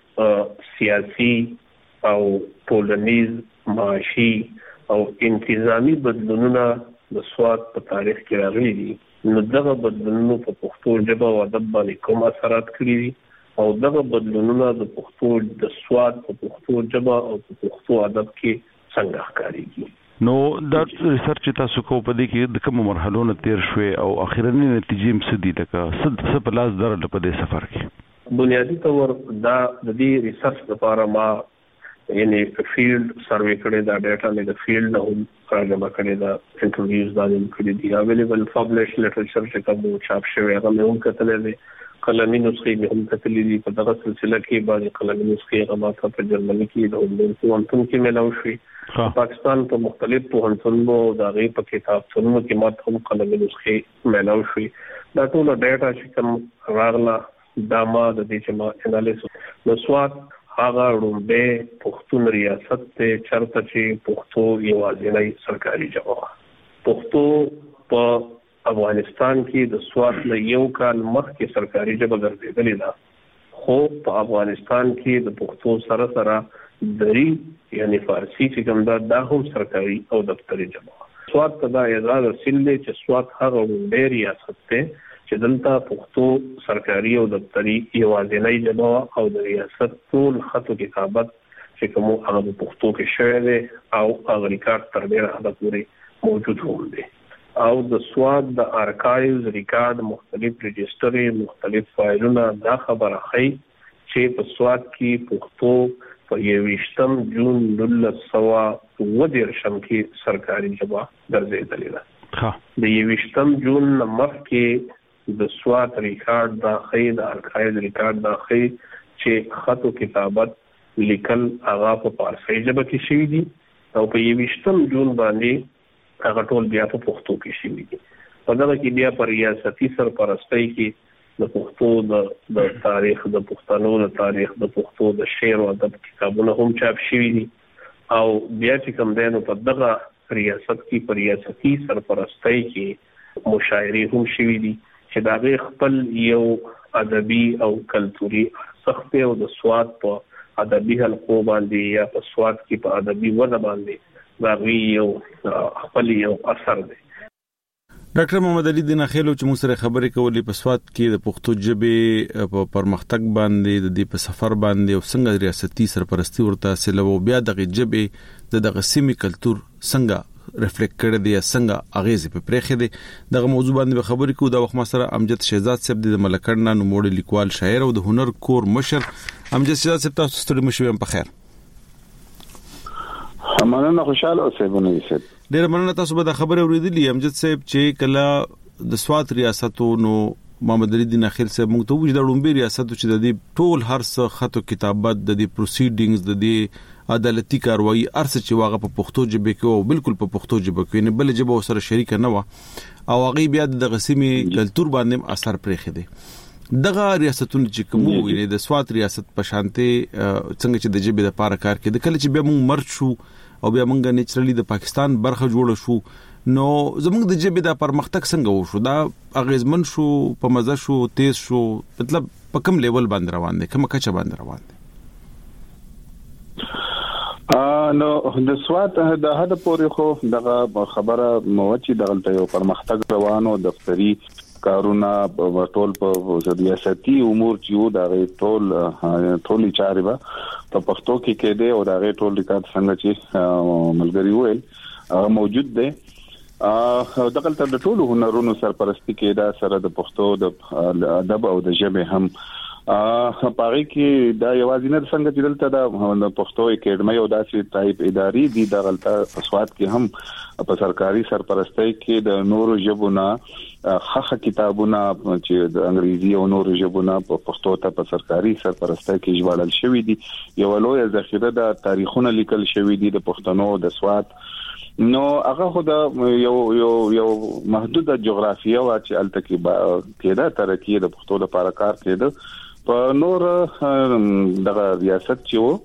S9: کوم سیاسي او ټولنیز معاشي او انتظامی بدلونونه د سواد په تاریخ کې راغلي دي نو دغه بدلونونو په پښتو ژبه او ادب باندې کوم اثرات کړي دي او دغه بدلونونه د پښتو د سواد په پښتو ژبه او په پښتو ادب کې څنګه ښکارېږي.
S10: نو دا ریسرچ تاسو کو په دې کې د کوم مرحلو نه تیر شوي او اخیرنی نتیجې هم سدي لکه صد څه په لاس درل په دې سفر کې
S9: بنیادی طور دا د دې ریسرچ لپاره ما یعنی فیلډ سروې کړی دا ډاټا نه د فیلډ نه هم راجمع کړی دا انټرویوز دا کړی دي اویلیبل پبلش لټریچر چې کوم چاپ شوی هغه مې هم کتلې دي قلمي نسخې مې هم کتلې دي په دغه سلسله کې باندې قلمي نسخې هغه ماته په جرمني کې د هندوستان کې ملاو شوي پاکستان په مختلف پوهنتونونو د هغې په کتابتونونو کې ماته هم قلمي نسخې ملاو شوي دا ټول ډاټا چې کوم راغله دا ما د دې چې ما انالیسس نو سواد هغه رومبه پښتون ریاست ته چرته چې پښتو یوازینی سرکاري ژبه پښتو په افغانستان کې د سواد له یو کال مخکې سرکاري ژبه ګرځېدلې ده خو په افغانستان کې د پښتو سره سره دری یعنی فارسی چې کوم دا د هم سرکاري او دفتري ژبه سواد ته دا اعزاز حاصل دی چې سواد هغه رومبه ریاست ته چې دلته پښتو سرکاري او دفتري یوازینی ژبه او د ریاست ټول خط او کتابت چې کوم هغه په پښتو کې شوی دی او هغه ریکارډ تر ډیره حده پورې موجود هم دی او د سواد د ارکایوز ریکارډ مختلف رجسترې مختلف فایلونه دا خبره ښیي چې په سواد کې پښتو په یویشتم جون نولس سوه اووه دېرشم کې سرکاري ژبه ګرځېدلې ده د یویشتم جون نه مخکې د سواد ریکارډ دا ښیي د ارکایوز ریکارډ دا ښیي چې خط او کتابت لیکل هغه په فارسي ژبه کې شوي دي او په یویشتم جون باندې هغه ټول بیا په پښتو کې شوي دي په دغه کې بیا په ریاستي سرپرستۍ کې د پښتو د د تاریخ د پښتنو د تاریخ د پښتو د شعر او ادب کتابونه هم چاپ شوي دي او بیا چې کوم دی نو په دغه ریاست کې په ریاستي سرپرستۍ کې مشاعرې هم شوي دي چې د هغې خپل یو ادبي او کلتوري ارزښت او د سواد په ادبي حلقو باندې یا په سواد کې په ادبي وده باندې دا وی یو خپل یو اثر دی.
S1: ډاکټر محمد علي دینه خیلو چې موږ سره خبرې کولې په سواد کې د پښتو ژبې په پرمختګ باندې د دې په سفر باندې او څنګه ریاستي سرپرستی ورته سلو بیا د ژبې د دغه سیمې کلچر څنګه ریفلیکټ کړی دی څنګه اغیز په پرېخې دی دغه موضوع باندې خبرې کوو. دا وخت ما سره امجد شهزاد صاحب د ملکړنا نوموړي لیکوال شاعر او د هنر کور مشر امجد شهزاد صاحب تاسو ستړي مشو په خیر.
S11: مننه خوشاله اوسئ بنوي صاحب.
S1: ډېر مننه تاسو به د خبرې اوریدلې امجد صاحب چې کله د سواد ریاستونو محمد علي دینه خیل صاحب موږ ته وایي دا لومبي ریاست چې د دې ټول هر څه خط او کتابت د دې پروسیډینګز د دې عدالتي کاروایی ارڅ چې واغه په پښتو ژبه کې او بالکل په پښتو ژبه کې نه بل ژبه سره شریک نه و او هغه بیا د غسیمي کلچر باندې اثر پرېخي دي. دغه ریاستونه چې کوم ویلې د سواد ریاست په شانته څنګه چې د ژبې د پاره کار کې د کله چې بیا موږ مرچ شو او بیا موږ نیچرلی د پاکستان برخه جوړ شو نو زموږ د ژبې د پرمختګ څنګه وشو دا اغیزمن شو په مزه شو تیز شو مطلب په کوم لیول باندې روان دي کومه کچه باندې روان دي؟
S11: ا نو د سواد د هدا پورې خو دغه خبره مو چې دغه یو پرمختګ روانو دفتری کارونه ټول په ریاستي امور چې دا ټول ټولي چاري به په پښتو کې کېده او دا ټول ریکارډ څنګه چې ملګری ویل موجود دی ا دغه تر ټولو هنرونو سرپرستی کې دا سره د پښتو د ادب او د ژبه هم ا پاره کې دا یوازې نه څنګه چې دلته د پښتو اکیډمي او داسې ټایپ اداري دي د غلطه اسواد کې هم په سرکاري سرپرستی کې د نورو ژبونو خخه کتابونه چې د انګریزي او نورو ژبونو په پښتو ته په سرکاري سرپرستی کې ژباړل شوی دي یو لوی ذخیره د تاریخونو لیکل شوی دي د پښتنو د سواد نو هغه خو د یو یو یو محدوده جغرافیه او چې التکی کېده ترکیه د پښتو لپاره کار کېده په نور دغه ریاست چې وو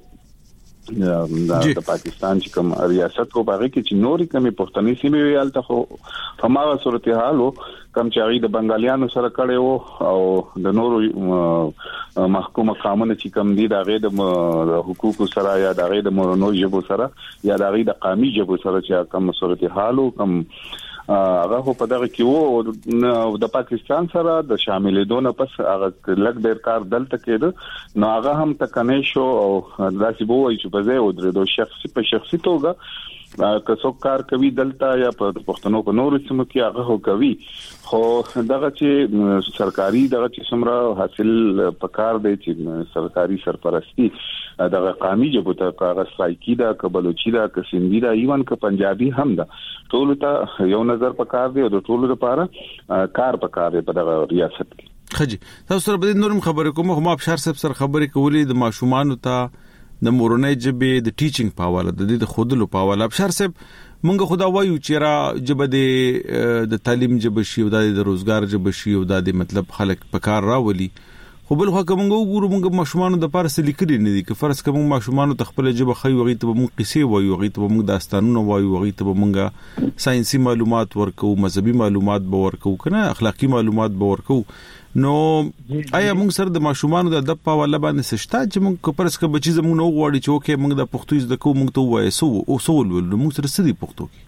S11: د پاکستان چې کوم ریاست کو باغې کې چې نوري کمی پښتني سیمې ویالته خو هماغه صورتحال کم چې هغه د بنگالیانو سره کړي وو او د نورو محکومه قانون چې کوم دي د غیر د حقوقو سره یا د غیر د مورنو ژبو سره یا د غیر د قامي ژبو سره چې کوم صورتحال کم هغه په دغه کې وو د پاکستان سره د شاملېدو نه پس هغه لګ ډېر کار دلته کېده نو هغه هم تکنه شو او داسې بووي چې په ځای او درې شخصي په شخصي توګه که څوک کار کوي دلته یا په پښتنو په نورو سیمو کې هغه هو کوي خو دغه چې سرکاري دغه چې څومره حاصل پکار دی چې سرکاري سرپرستی دغه قامي ژبه ته کاغذ سایکی دا کبلوچی دا ک سندھی دا ایون ک پنجابي هم دا ټول ته یو نظر پکار دی او د ټولو لپاره کار پکار دی په دغه ریاست کې
S1: خجی تاسو سره به نورم خبرې کوم خو ما ابشار صاحب سره خبرې کولې د ماشومان ته د مورنۍ ژبې د ټیچینګ په حواله د دې خودلو په حواله ابشار صاحب مونږ خدا وایو چې را ژبه د د تعلیم ژبه شي او د روزګار ژبه شي او د مطلب خلک په کار راولي خو بل خو کومه وګورو مونږ ماشومان د پارس لیکلي نه دي که فرض کوم ماشومان ته خپل ژبه خي وغي ته مونږ قصې وایو وغي ته مونږ داستانونه وایو وغي ته مونږ ساينسي معلومات ورکو مذهبي معلومات به ورکو کنه اخلاقی معلومات به ورکو نو آیا موږ سره د ماشومان د ادب په والا باندې سشتا چې موږ کوپرس کې بچی زموږ نو غواړي چې اوکې موږ د پښتو زده کوو موږ ته وایي سو او سوال ول موږ سره سدي پښتو کې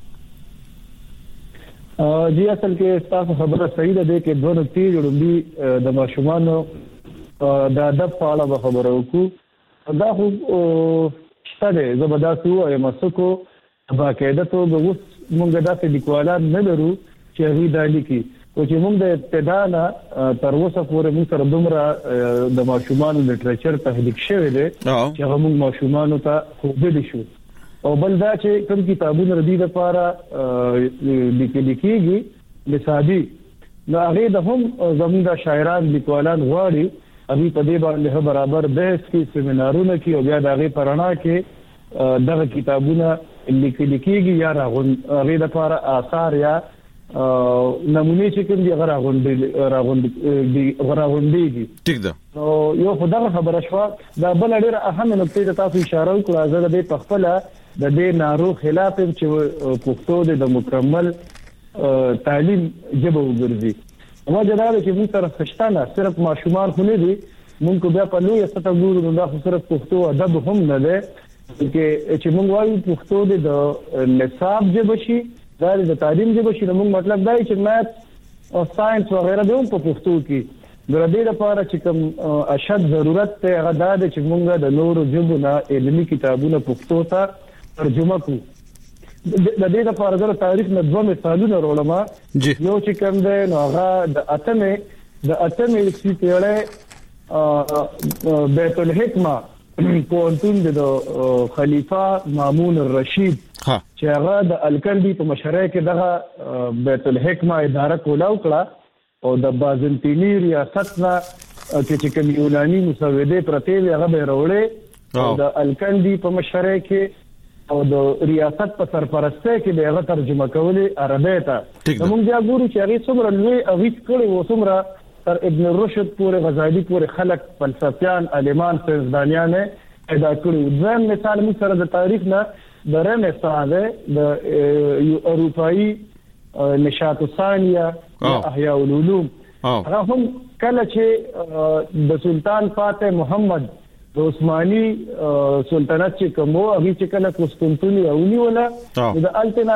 S8: ا جی اصل کې تاسو خبره صحیح ده کې دوه نقطې جوړې د ماشومان د ادب په اړه خبره وکړو دا خو ستاره زبردست او مسکو باقاعده ته اوس موږ داسې لیکوالان نه لرو چې هغه د لیکي او چې موږ د ابتدا نه تر اوسه پورې موږ سره دومره د ماشومان لټریچر تحقیق شوی دی چې هغه موږ ماشومان ته خوبه شو او بل دا چې کوم کتابونه ردی د لپاره لیکل کېږي لسادي نو هغه د هم زموږ د شاعران لیکوالان غواړي ابي په دې باندې برابر بحث کې سیمینارونه کې او بیا د هغه پرانا کې دغه کتابونه لیکل کېږي یا راغون هغه د لپاره آثار یا نمونه چې کوم دی غراغونډي راغونډي غراغونډي
S1: ټیک ده
S8: نو یو خدای خبره شو دا بل ډیره اهم نقطه تاسو اشاره وکړه زه د پخپله د دې نارو خلاف چې پښتو د مکمل تعلیم جبه وګرځي نو جدا چې موږ سره خشتانه صرف ماشومان خو نه دي موږ بیا په لوی سطح ګورو نو دا صرف پښتو ادب هم نه ده چې چې موږ وایو پښتو د نصاب جبه شي دا د تعلیم جبه شي نو مطلب دا چې ماث او ساينس وغیرہ د په پښتو کې د دې لپاره چې کوم اشد ضرورت ته هغه دا چې موږ د نورو ژبو نه علمي کتابونه پښتو ته ترجمه کړو د دې لپاره د تاریخ نه دوه مثالونه راولم یو چې کوم دی نو هغه د اتمه د اتمه سیپیړه بیت الحکمه پونتون د خلیفہ مامون الرشید چې هغه د الکندی په مشره کې دغه بیت الحکمه اداره کولاو کړه او د بازنطینی ریاست نه چې کوم یونانی مسوده پرته هغه به وروړي او د الکندی په مشره کې او د ریاست په سرپرسته کې به هغه ترجمه کولې عربی ته موږ بیا ګورو چې هغه څومره لوی اویت کړي و څومره تر ابن رشد پورې غزالی پورې خلک فلسفیان عالمان سیاستدانیان پیدا کړي ځم مثال موږ سره د تاریخ نه د رنسانس د اروپאי نشاط الثانیه احیاء العلوم هغه هم کله چې د سلطان فاتح محمد د عثماني سلطنت چې کوم هغه چې کله قسطنطنیه ونیوله د التنا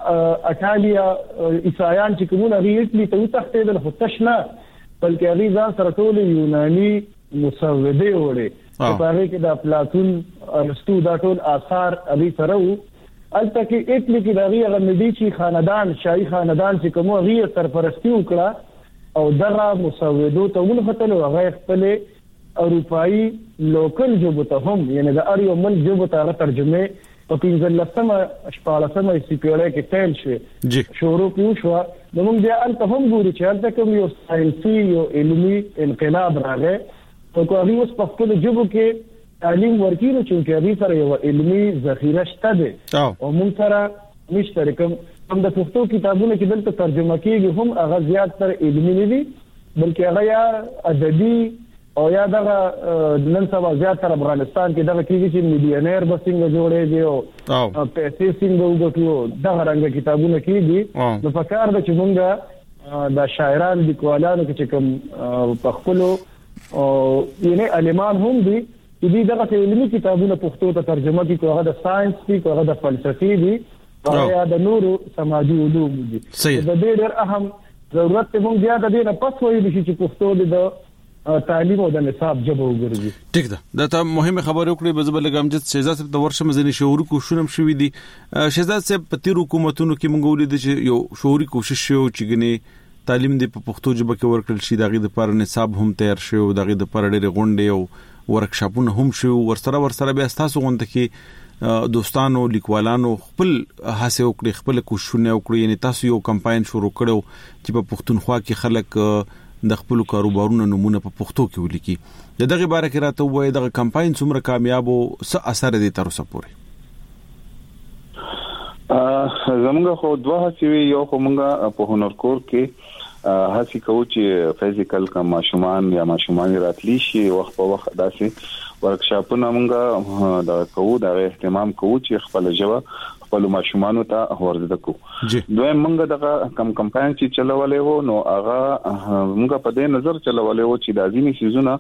S8: اټالیا عیسایان چې کومه هغه ایټلی ته تختیدل خو تشنه بلکې هغه ځان سره ټول یوناني مسوده وړي په هغه کې د افلاطون ارسطو دا ټول آثار هغه سره وو البته کې ایټلی کې د هغه مدیچي خاندان شاهي خاندان چې کومه هغه سرپرستی وکړه او دغه مسودو ته ولفتل هغه خپل اروپאי لوکل جوب ته هم یعنی د اریو مل جوب ته ترجمه په پنځلسمه شپاړسمه سپیړې کې تل شو شروع کیو شو نو موږ بیا الته هم ګورو چې الته کوم یو ساينسي یو علمي انقلاب راغی او کومي اوس په خپل جوب کې تعلیم ورکیږي چې هغه سره یو علمي ذخیره شته ده او موږ سره مشترکم هم د پښتو کتابونو کې دلته ترجمه کیږي هم هغه زیات تر علمي نه دي بلکې هغه یا ادبي او یا دغه نن سبا زیات تر افغانستان کې دغه کیږي چې میلیونر به څنګه جوړېږي او پیسې څنګه وګټو دغه رنګ کتابونه کیږي نو فکر د چې مونږه د شاعران لیکوالانو کې کوم په خپل او یعنی علمان هم دي چې دغه علمي کتابونه پښتو ته ترجمه کیږي هغه د ساينس دي هغه د فلسفي دي هغه د نورو سماجي علوم دي د دې ډېر اهم ضرورت ته مونږ بیا د دې نه پس وایو چې پښتو د تعلیم او د نصاب جبه وګرځي
S1: ټیک ده دا ته مهمه خبره وکړي بزبل غمجد شهزاد صاحب د ورشم ځنی شعوري کوششونه شوې دي شهزاد صاحب په تیر حکومتونو کې مونږ ولید چې یو شعوري کوشش شو چې غني تعلیم د پښتو ژبه کې ورکړل شي دغه د پر نصاب هم تیار شو دغه د پر ډېر غونډې او ورکشاپونه هم شو ورسره ورسره بیا تاسو غونډه کې دوستانو لیکوالانو خپل هڅه وکړي خپل کوششونه وکړي یعنی تاسو یو کمپاین شروع کړو چې په پښتونخوا کې خلک د خپل کاروبارونو نمونه په پښتو کې ولیکي دغه باره کې راته وایي دغه کمپاین څومره کامیاب او څه اثر دي تر اوسه پورې
S11: ا زموږ خو دوه هڅې یو خو موږ په هنرکور کې هڅه کوو چې فزیکل کا ماشومان یا ماشومان راتلی شي وخت په وخت داسې ورکشاپونه موږ د کوو د اهتمام کوو چې خپل ژبه خپل ماشومان ته ورزده کو دوی موږ دغه کم کمپاین چې چلولې وو نو هغه موږ په دې نظر چلولې وو چې د ازمي سيزونه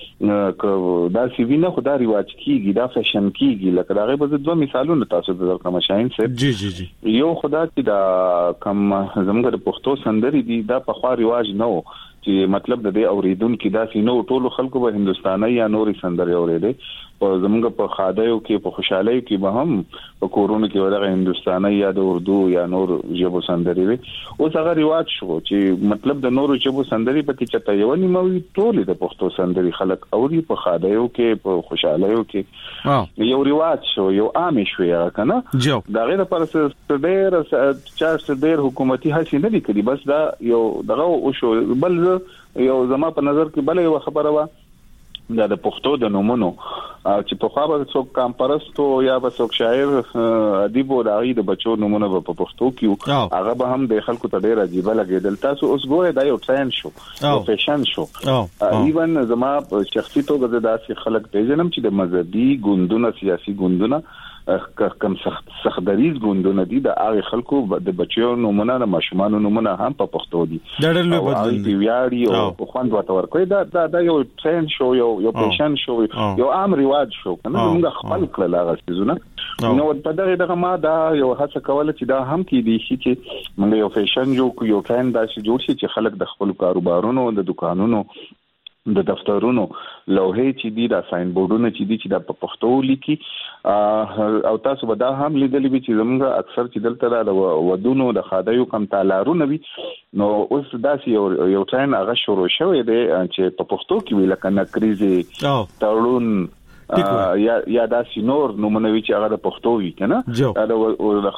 S11: دا سی وینه خو دا ریواج کیږي دا فیشن کیږي لکه دا غي په دوه مثالونه تاسو د درکمه شاین سره
S1: جی جی جی
S11: یو خدا چې دا کم زموږ د پښتو سندري دي دا په خوا ریواج نه و چې مطلب د دې اوریدونکو دا سينو ټولو خلکو به هندستاني یا نوري سندري اورېدي په زموږ په خادایو کې په خوشحالۍ کې به هم په کورونو کې ورغه هندستاني یا د اردو یا نور ژبو سندري وي او څنګه ریواج شو چې مطلب د نورو ژبو سندري په کې چته یو نیموي ټول د پښتو سندري خلک اوري په خادایو کې په خوشحالۍ کې یو ریواج شو یو عام شو یا کنه دا غیر پر څه ډېر چې ډېر حکومتي هڅې نه دي کړې بس دا یو دغه او شو بل یو زما په نظر کې بل یو خبره وا دا د پښتو د نومونو چې په خوا به څوک کمپرستو یا به څوک شاعر ادیب او داغي د بچو نومونه په پښتو کې هغه به هم د خلکو ته ډیر عجیب لګیدل تاسو اوس ګوره دا یو ټرند شو یو فیشن شو ایون زما شخصي توګه د داسې خلک پیژنم چې د مذهبي ګوندونو سیاسي ګوندونو کم سخت سختدریز ګوندونه دي د هغه خلکو د بچو نومونه د ماشومان نومونه هم په پښتو دي
S1: دا ډېر لوی بدلون
S11: دی ویاړي او خوند ورته ورکوي دا دا یو ټرند شو یو یو فیشن شو یو عام ریواج شو کنه موږ خپل کړل هغه سيزونه نو په دغه دغه ما دا یو هڅه کوله چې دا هم کې دي چې موږ یو فیشن جو یو ټرند دا چې جوړ شي چې خلک د خپل کاروبارونو د دکانونو د دفترونو لوحې چې دي دا ساين بورډونه چې دي چې د پښتو لیکي او تاسو به دا هم لیدلې وي چې زموږ اکثر چې دلته د ودونو د خادایو کم تالارونه وي نو اوس داسې یو یو ټرین هغه شروع شوی دی چې په پښتو کې ویل کنه کریزي تړون یا یا دا سينور نو منوي چې هغه د پښتو وی کنه دا د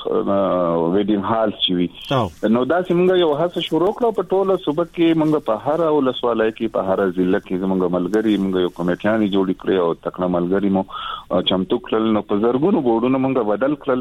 S11: ویډینګ هال چې وی نو دا څنګه یو هڅه شروع کړو په ټوله صوبه کې موږ په هر او لسوالای کې په هر ضلع کې موږ ملګری موږ یو کمیټیانې جوړ کړی او تکړه ملګری مو چمتو کړل نو په زرګونو بورډونه موږ بدل کړل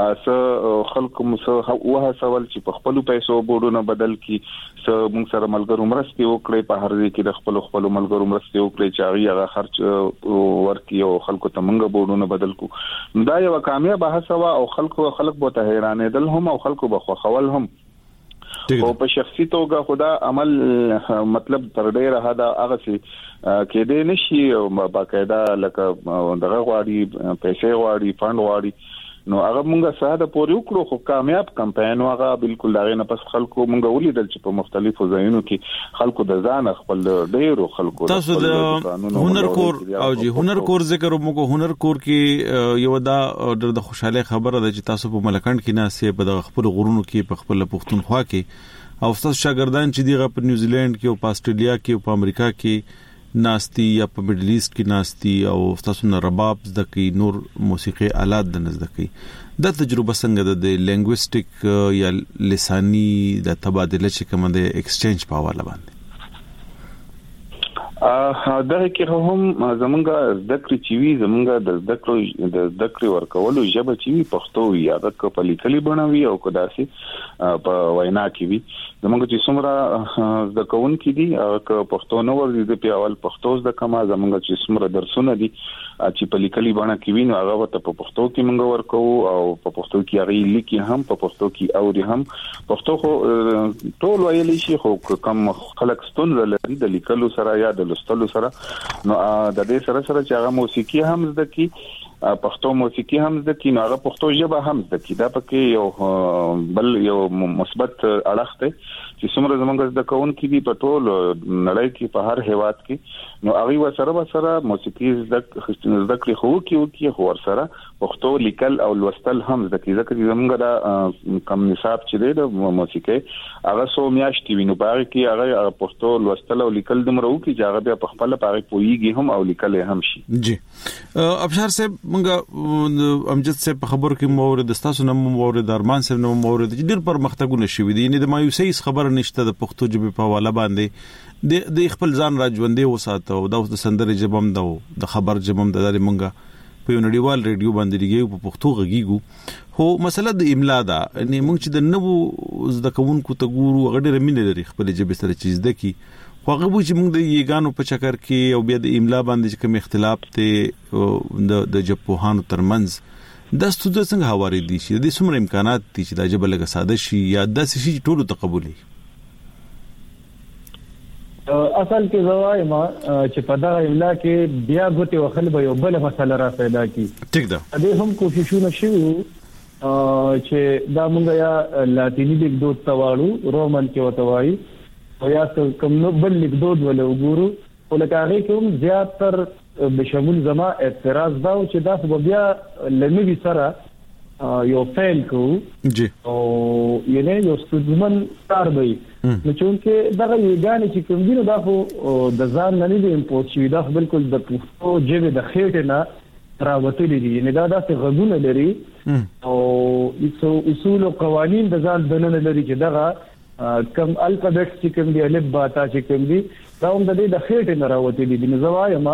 S11: س خلکو مو وه سوال چې په خپل پیسو بورډونه بدل کی س موږ سره ملګرو مرستي وکړي په هر ځای کې د خپل خپل ملګرو مرستي وکړي چې هغه خرچ ورک یو خلکو ته منګه بورډونه بدل کو دا یو کامیاب هڅه وا او خلکو خلک به ته حیرانېدل هم او خلکو به خو خول هم او په شخصي توګه خدا عمل مطلب تر ډیره حد هغه سي کې دې نشي باقاعده لکه دغه غواړي پیسې غواړي فند غواړي نو هغه مونږه ساده پورې وکړو خو کامیاب کمپاین هغه بالکل دغه نه پس خلکو مونږه ولیدل چې په مختلفو ځایونو کې خلکو د ځان خپل ډیرو خلکو
S1: تاسو د هنر کور او جی هنر کور ذکر موږ هنر کور کې یو دا د خوشاله خبره ده چې تاسو په ملکند کې ناسې په د خپل غرونو کې په خپل پښتونخوا کې او تاسو شاګردان چې دیغه په نیوزیلند کې او په استرالیا کې او په امریکا کې ناستی یا په میډل ایست کې ناستی او تاسو نه رباب زده کی نور موسیقي آلات د نزد کی د تجربه څنګه د لینګویسټیک یا لسانی د تبادله چې کوم د ایکسچینج په حواله باندې
S11: ا دغه کې هم زمونږه ذکر چوي زمونږه د ذکر د ذکر ورکولو ژبه چوي پښتو یا د په لیکلي بڼوي او کداسي په وینا کې وي زمونږ چې څومره د کون کې دي او پښتو نو ورزي د پیاول پښتو د کما زمونږ چې څومره درسونه دي چې په لیکلي بڼه کې وي نو هغه ته په پښتو کې مونږ ورکو او په پښتو کې هغه لیکي هم په پښتو کې اوري هم پښتو خو ټول ویلي شي خو کم خلک ستون لري د لیکلو سره یا د لستلو سره نو د دې سره سره چې هغه موسیقي هم زده کی پښتو موسیقي هم زده کی نو هغه پښتو ژبه هم زده کی دا پکې یو بل یو مثبت اړخ دی چې څومره زمونږ د کون کې دی په ټول نړۍ کې په هر هیواد کې نو هغه سره سره موسیقي زده زده کړې خو کې کې خو سره پښتو لیکل او لوستل هم زده کی ځکه زمونږ دا کم نصاب چې دی د موسیقي هغه سو میاشتې وینو باغ کې هغه پښتو لوستل او لیکل دمرو کې چې هغه بیا په خپل پاره پويږي هم او لیکل هم شي
S1: جی ابشار صاحب مونږ امجد صاحب په خبر کې مورد تاسو نوم مورد ارمان صاحب نوم مورد چې ډېر پر مختګونه شوي دي نه د مایوسۍ خبر نشته د پښتو ژبې په حواله باندې د د خپل ځان راځوندې وساته او د سندرې جبم ده د خبر جبم ده د مونږه په نړیوال ریډیو باندې لګي په پښتو غږیږو هو مسله د املا ده ان موږ چې د نوو زده کوونکو ته ګورو غډره مینه لري خپل ژبه سره چیز ده کی خو هغه چې موږ د یګانو په چکر کې او بیا د املا باندې کوم اختلاف ته د د ژبپوهانو ترمنځ د ستوده څنګه حواله دي چې د څومره امکانات دي چې د ژبه لګه ساده شي یا د شي ټولو تقبلي
S8: اصل کې زوایم چې په دا املا کې بیا غوته وخل به یو بل مسله را پیدا کی
S1: ټیک ده
S8: دې هم کوششونه شوي چې دا مونږ یا لاتینی لیکدود تواړو رومن کې وتوای او یا کوم نو بل لیکدود ول وګورو ولکه هغه کوم زیاتر بشمول زما اعتراض دا چې دا خو بیا لنوي سره یو فیل کو
S1: جی
S8: او یعنی یو ستودمن کار دی نو چې دا یګانې چې کوم دینه دا خو د ځان نه دی امپورټ شوی دا بالکل د پښتو ژبه د خېټه نه راوتلې دي یعنی دا داسې غږونه لري او اصول او قوانين د ځان دننه لري چې دغه کم الفابet چې کوم دی الف با تا چې کوم دی دا هم د دې د خېټه نه راوتلې دي نو زوایم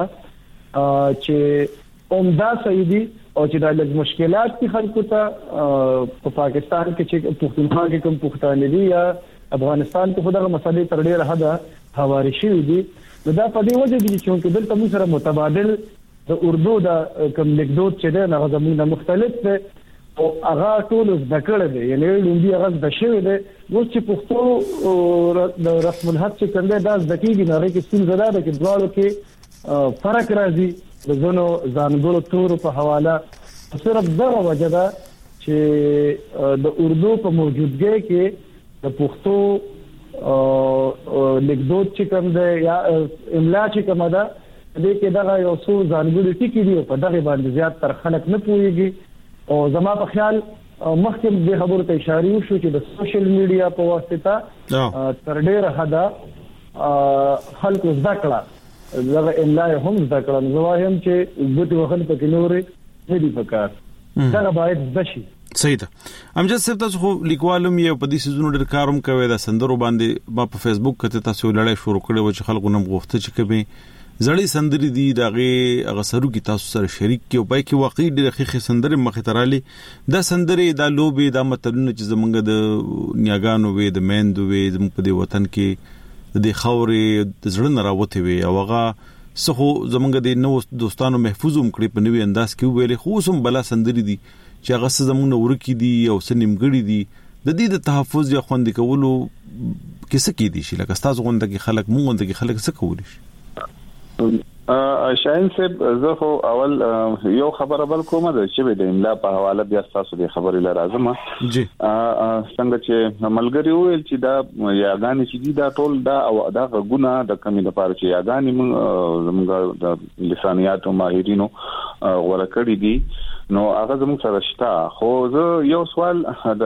S8: چې اومدا سيدي او چې دا لږ مشکلات دي خلکو ته په پاکستان کې چې پښتونخوا کې کوم پښتانه دي یا افغانستان کې خدای مسلې تر ډیره حدا حواري شي دي دا په دې وجه دي چې دلته موږ سره متبادل د اردو د کوم لیکدود چې ده هغه زموږه مختلف ده او هغه ټول ذکر دي یعنی لومبي هغه د شوی ده نو چې پښتو د رسم الحق چې کنده دا ځکیږي نه کې څه زړه ده چې دواړو کې فرق راځي د زونو ځانګړو تور په حواله صرف دغه وجه ده چې د اردو په موجودګۍ کې د پښتو لیکدود چې کوم ده یا املا چې کوم ده دې کې دغه یو څو ځانګړي ټکي دي په دغه باندې زیات تر خلک نه پوهیږي او زما په خیال مخکې د خبرو ته اشاره وشو چې د سوشل میډیا په واسطه تر ډیره حدا خلکو ذکر زغه املا هم ذکر نووایم چې وګړي وخت په نورې نه دی پکار دا باید دشي
S1: صحیح ده امجد صاحب تاسو خو لیکوالم یو په دې سيزونو ډېر کاروم کوي دا سندرو باندې ما په فیسبوک کې تاسو لړۍ شروع کړې و چې خلکو نم غوښته چې کوي زړې سندري دي دغه غسرو کې تاسو سره شریک کې او پای کې واقعي ډېر خېخه سندري مخې ترالي دا سندري دا لوبي دا متلونه چې زمونږ د نیاګانو وې د میندو وې زموږ په دې وطن کې د خاورې د زړه راوته وي او هغه سخو زمونږ د نو دوستانو محفوظ هم کړی په نوې انداز کې ویلې خو سم بلا سندري دي چې هغه زمونږ ورکی دي او سنیمګړي دي د دې د تحفظ یا خوندې کولو کیسه کې دي شي لکه تاسو غونډه کې خلک مونږ غونډه کې خلک څه کولی شي
S11: شاهین صاحب زه خو اول یو خبره بل کومه ده چې د املا په حواله بیا تاسو د خبرې لازمه
S1: جی
S11: څنګه چې ملګری ویل چې دا یاګانی چې دا ټول دا او دا غونه د کمی لپاره چې یاګانی موږ د لسانیات او ماهرینو ورکړي دي نو هغه زموږ سره شته خو زه یو سوال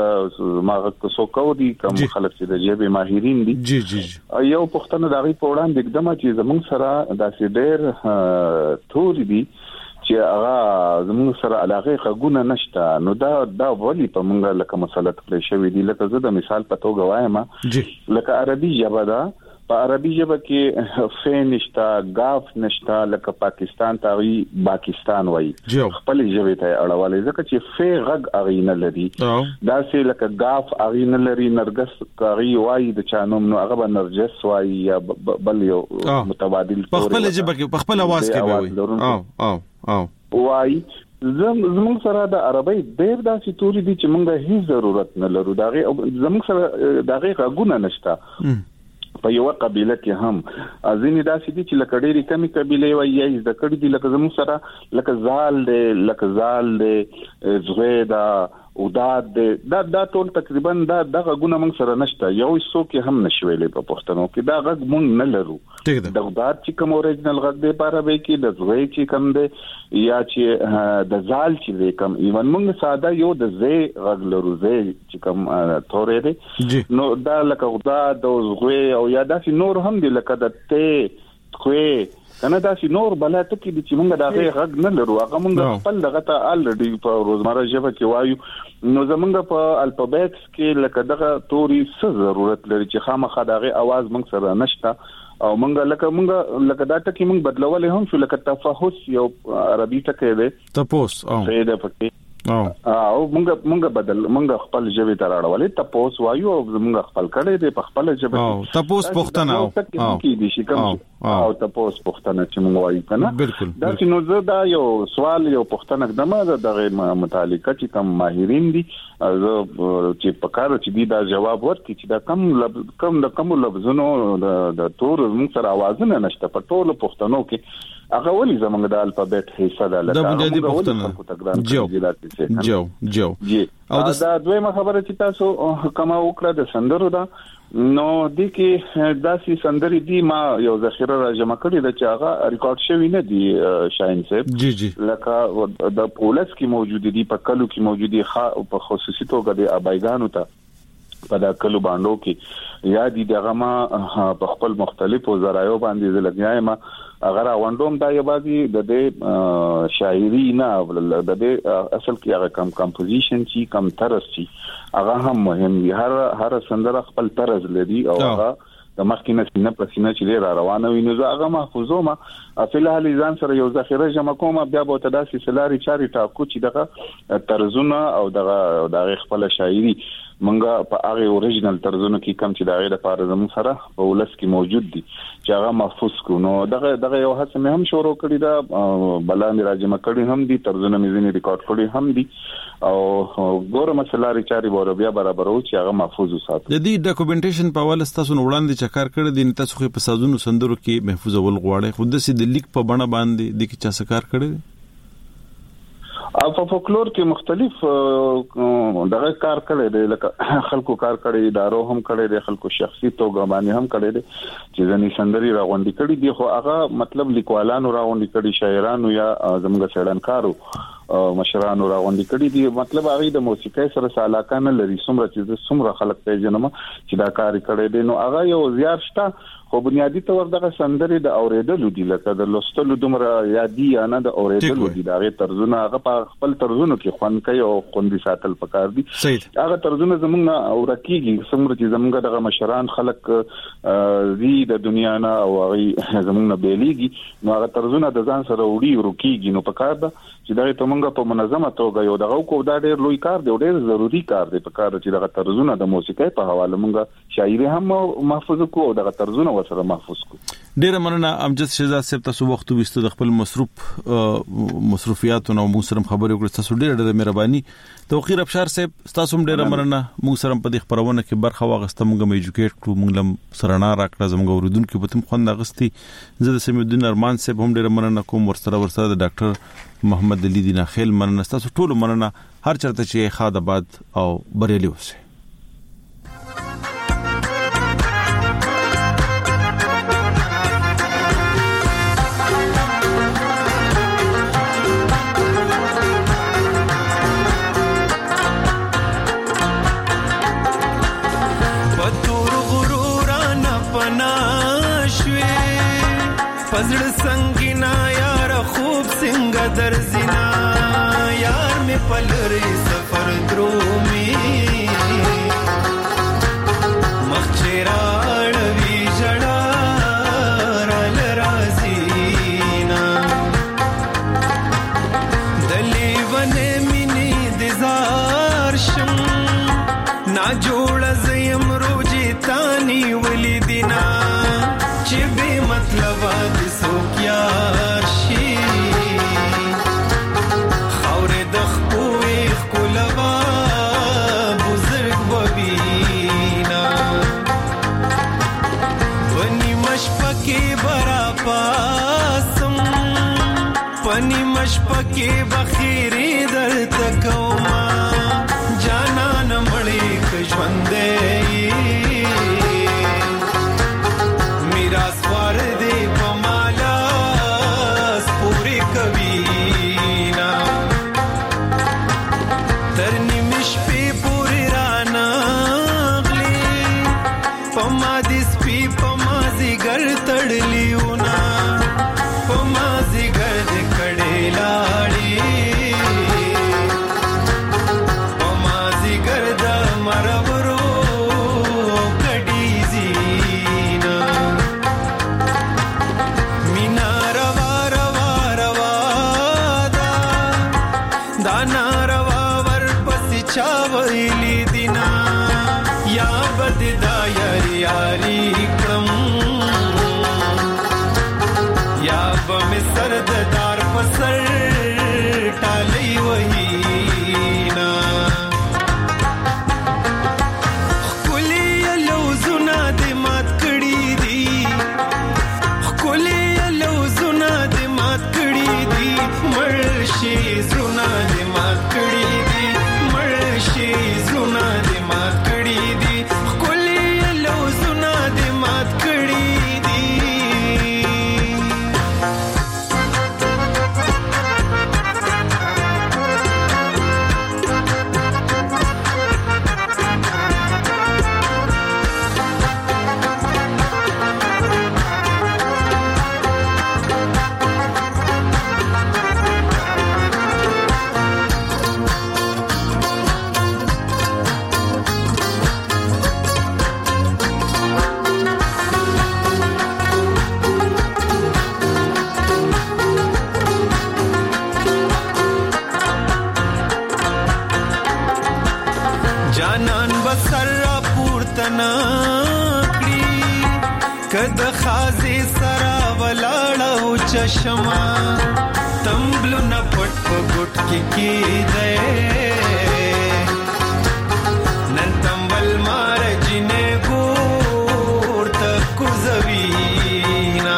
S11: د ما څو کو دي کوم خلک چې د جيبي ماهرين دي
S1: جی جی
S11: یو پښتنه دغه په وړاندې دغه چې زموږ سره د سیډر تور دي چې هغه زموږ سره علاقه غونه نشته نو دا دا ولی په موږ لکه مسله تکړه شوې دي لکه زه د مثال په توګه وایم
S1: جی
S11: لکه عربي ژبه ده په عربي ژبه کې ف نشتا غاف نشتا لکه پاکستان تاوی پاکستان وای خپل ژبه ته اړولې ځکه چې ف غږ اغینه لري دا سه لکه غاف اغینه لري نرګس کاری وای د چانوم نو هغه نرجس وای یا بل یو متبادل
S1: په خپل ژبه کې په خپل आवाज کې وای او او او
S11: وای زم زموږ سره د عربی ډېر داسې توري دي چې موږ هیڅ ضرورت نه لرو داغه زموږ سره داغه غږونه نشته په یو قبيله کې هم ځینې داسې دي چې لکه ډېری کمی قبيله وي یا د کړي دي لکه زموږ سره لکه زال دې لکه زال دې زغیدا او دا دا دا ټول تقریبا دا دغه غونه موږ سره نشته یو څو کې هم نشویلې په پښتنو کې دا غږ موږ نه لرو د غدار چې کوم اوریجنل غږ دی په عربی کې د زوی چې کوم دی یا چې د زال چې کوم ایون موږ ساده یو د زی غږ لرو زی چې کوم تورې دی نو دا لکه غدا د زوی او یا داسې نور هم دی لکه د ته خوې کنه دا چې نور بلات کې دي چې موږ دا غږ نه لرو هغه موږ خپل دغه ته الډي په روزمره ژبه کې وایو نو زمونږ په الفابیټس کې لکه دغه توري څه ضرورت لري چې خامخا دغه आवाज موږ سره نشته او موږ لکه موږ لکه دا ټکی موږ بدلولې هم شو لکه تفحص یو عربي ټکی دی
S1: تپوس او
S11: فائدہ پکې او موږ موږ بدل موږ خپل ژبه ته راړولې تپوس وایو او موږ خپل کړي دی په خپل ژبه
S1: کې تپوس پښتنه او
S11: کې دي شي کوم او تپوس پښتنه چې موږ وایو کنه دا چې نو زه دا یو سوال یو پښتنه دمه دغه متعلقه چې کوم ماهرین دي زه چې په کار چې دی دا جواب ورکړي چې دا کم کم د کوم لفظونو د تور موږ سره اوازونه نشته په ټول پښتنو کې هغه ولې زمونږ د الفابet حصہ ده
S1: لکه د بنیادی پښتنه جو جو جو
S11: او دا دویمه خبره چې تاسو کومه وکړه د سندرو دا نو د کې داسې سندري دي ما یو ذخیره را جمع کړې ده چې هغه ریکارډ شوی نه دي شاهین صاحب
S1: جی جی
S11: لکه د پولیس کې موجود دي په کلو کې موجود دي په خصوصي توګه د ابایګانو ته په دا کلو باندې کې یا دي دغه ما په خپل مختلفو ذرایو باندې زلګیایم اگر اوندوم دا یو بازي د دې شاعري نه د دې اصل کې هغه کم کمپوزیشن چی کم طرز چی هغه هم مهم دی هر هر سندره خپل طرز لري او هغه د مخکینه سینه په سینه چې را روانه وي نو هغه محفوظه ما په الحال ځان سره یو ذخیره جمع کوم بیا به تداسي سلاري چاري ټاکو چې دغه طرزونه او دغه دغه خپل شاعري منګه په هغه اوریجنل طرزونو کې کم چې دغه لپاره زموږ سره په ولس کې موجود دي چې هغه محفوظ کو نو دغه دغه یو هڅه مې هم شروع کړې ده بلان راجمه کړې هم دي طرزونه مې ځینې ریکارډ کړې هم دي او ګوره مسلاري چاري بوله بیا برابر او چې هغه محفوظ وساتو
S1: د دې ډاکومنټیشن په ول تاسو وړاندې چې کار کړی دي تاسو خو په سازونو سندرو کې محفوظ ول غواړي خو د سې د لیک په بڼه باندې د کی چا څه کار کړی
S11: او په فولکلور کې مختلف دغه کار کړي دي لکه خلکو کار کړي ادارو هم کړي دي خلکو شخصي توګه باندې هم کړي دي چې ځنې سندري راغونډي کړي دي خو هغه مطلب لیکوالانو راغونډي کړي شاعرانو یا زموږ سړنکارو مشرانو راغونډي کړي دي مطلب هغه د موسیقۍ سره علاقه نه لري څومره چې څومره خلک ته جنما چې دا کار کړي دي نو هغه یو زیار شته خو بنیادی تور دغه سندري د اوریدلو دي لکه د لوستلو دومره یادی یا نه د اوریدلو دي دغه طرزونه هغه په خپل طرزونو کې خوان کوي او خوندي ساتل پکار دي هغه طرزونه زمونږ اورکیږي څومره چې زمونږ دغه مشران خلک زی د دنیا نه او هغه زمونږ بیلیږي نو هغه طرزونه د ځان سره وړي ورکیږي نو پکار ده چې دغه ته موږ مونږ په منظمه توګه یو دغه کو دا ډېر لوی کار دی، ډېر ضروری کار دی په کار چې دغه طرزونه د موسیقۍ په حواله مونږ شاعري هم محفوظ کو او دغه طرزونه ورسره محفوظ کو.
S1: ډېر مننه امجد شهزاد صاحب، تاسو وخت وستو د خپل مصروف مصروفیات او مو سره خبرې وکړې، تاسو ډېر ډېر مهرباني. توقیر ابشار صاحب تاسو هم ډېر مننه، مو سره په دې خبرونه کې برخه واغسته، مونږ مې ایجوکیټ کړو، مونږ لم سرنا راکړه، زموږ اوریدونکو په تم خوند اغستی. زه د سمیع الدین ارمان صاحب هم ډېر مننه کوم، ورسره ورسره د ډاکټر محمد علي دینا خیل مننه، تاسو ټول مننه، هر چرته چې خاد آباد او بریالي اوسئ.
S7: पजड़ संगीना यार खूब सिंग दर्जिना यार में पल रही सफर द्रोमी मखचेराड़वी जड़ा रल राजीना दली वने मिनी दिजार शम ना जोड़ जयम रोजी तानी वली दिना चिबे मतलब दिसो क्या शी खौरे दखपुए कुलवा बुजुर्ग बबीना बनी मशपके बरा पासम पनी मशपके बखीरी दर तकौमा जाना न मड़ी कश्वंदे स्वार दे पमाला पूरे कवीना तरनी मिश पे पूरे राना पमादिस पी पमाजी गर तड़लियोना पमाजी गर कड़े लाड़ी पमाजी गर्द मरबरो चावली दिना या बददा यारी यारी क्रम या बम सरदार पसर टाली वही ना कुली लौजुना दे मात कड़ी दी कुली लौजुना दे मात कड़ी दी मर्शी जुना दे मात कड़ी सुना दे मात कड़ी दी कुली लो सुना दे मात कड़ी दी जानन बसरा पूर्तना कद खाजी सरा वलाड़ा चश्मा तंबलु न पट गुट की की दे नन तंबल मार जिने गोर तक कुजवीना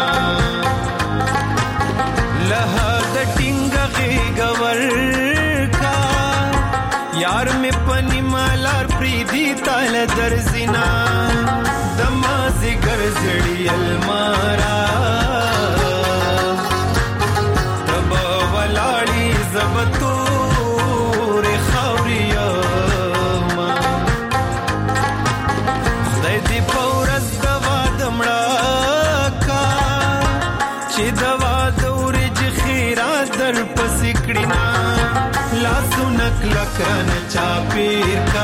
S7: लहद टिंगा गवर का यार में पनी मालार प्रीति ताल दर्जिना दमाजी गरजड़ी अलमारा तब वलाड़ी जबतो रे खौरिया दी पौरस दवा दमड़ा का ची दवा दौरे जखीरा दर पसिकड़िना लासुनक लकरन चापीर का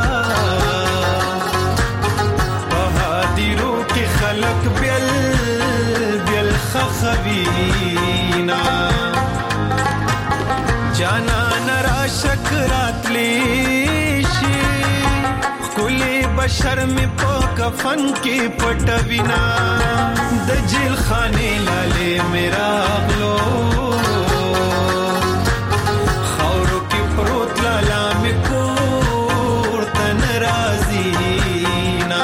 S7: बहादिरों के खलक बिल बिल खखवीना جانا نرا شکرات لیشی کلی بشر می په کفن کې پټوینا د جیل خانه لاله میرا غلو خاورو کې پروت لاله می کور تن رازینا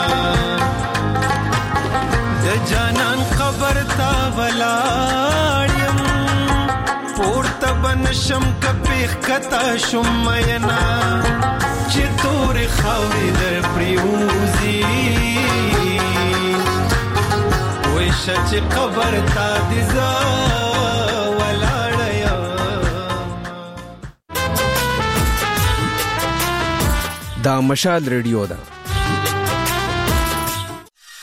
S7: د جانان قبر تا ولاړم پورته بنشم کپیخ کتا شمینا چې تور خاورې در پریوزی ویشه چې قبر تا دیزا ولاړیا.
S12: دا مشال ریډیو ده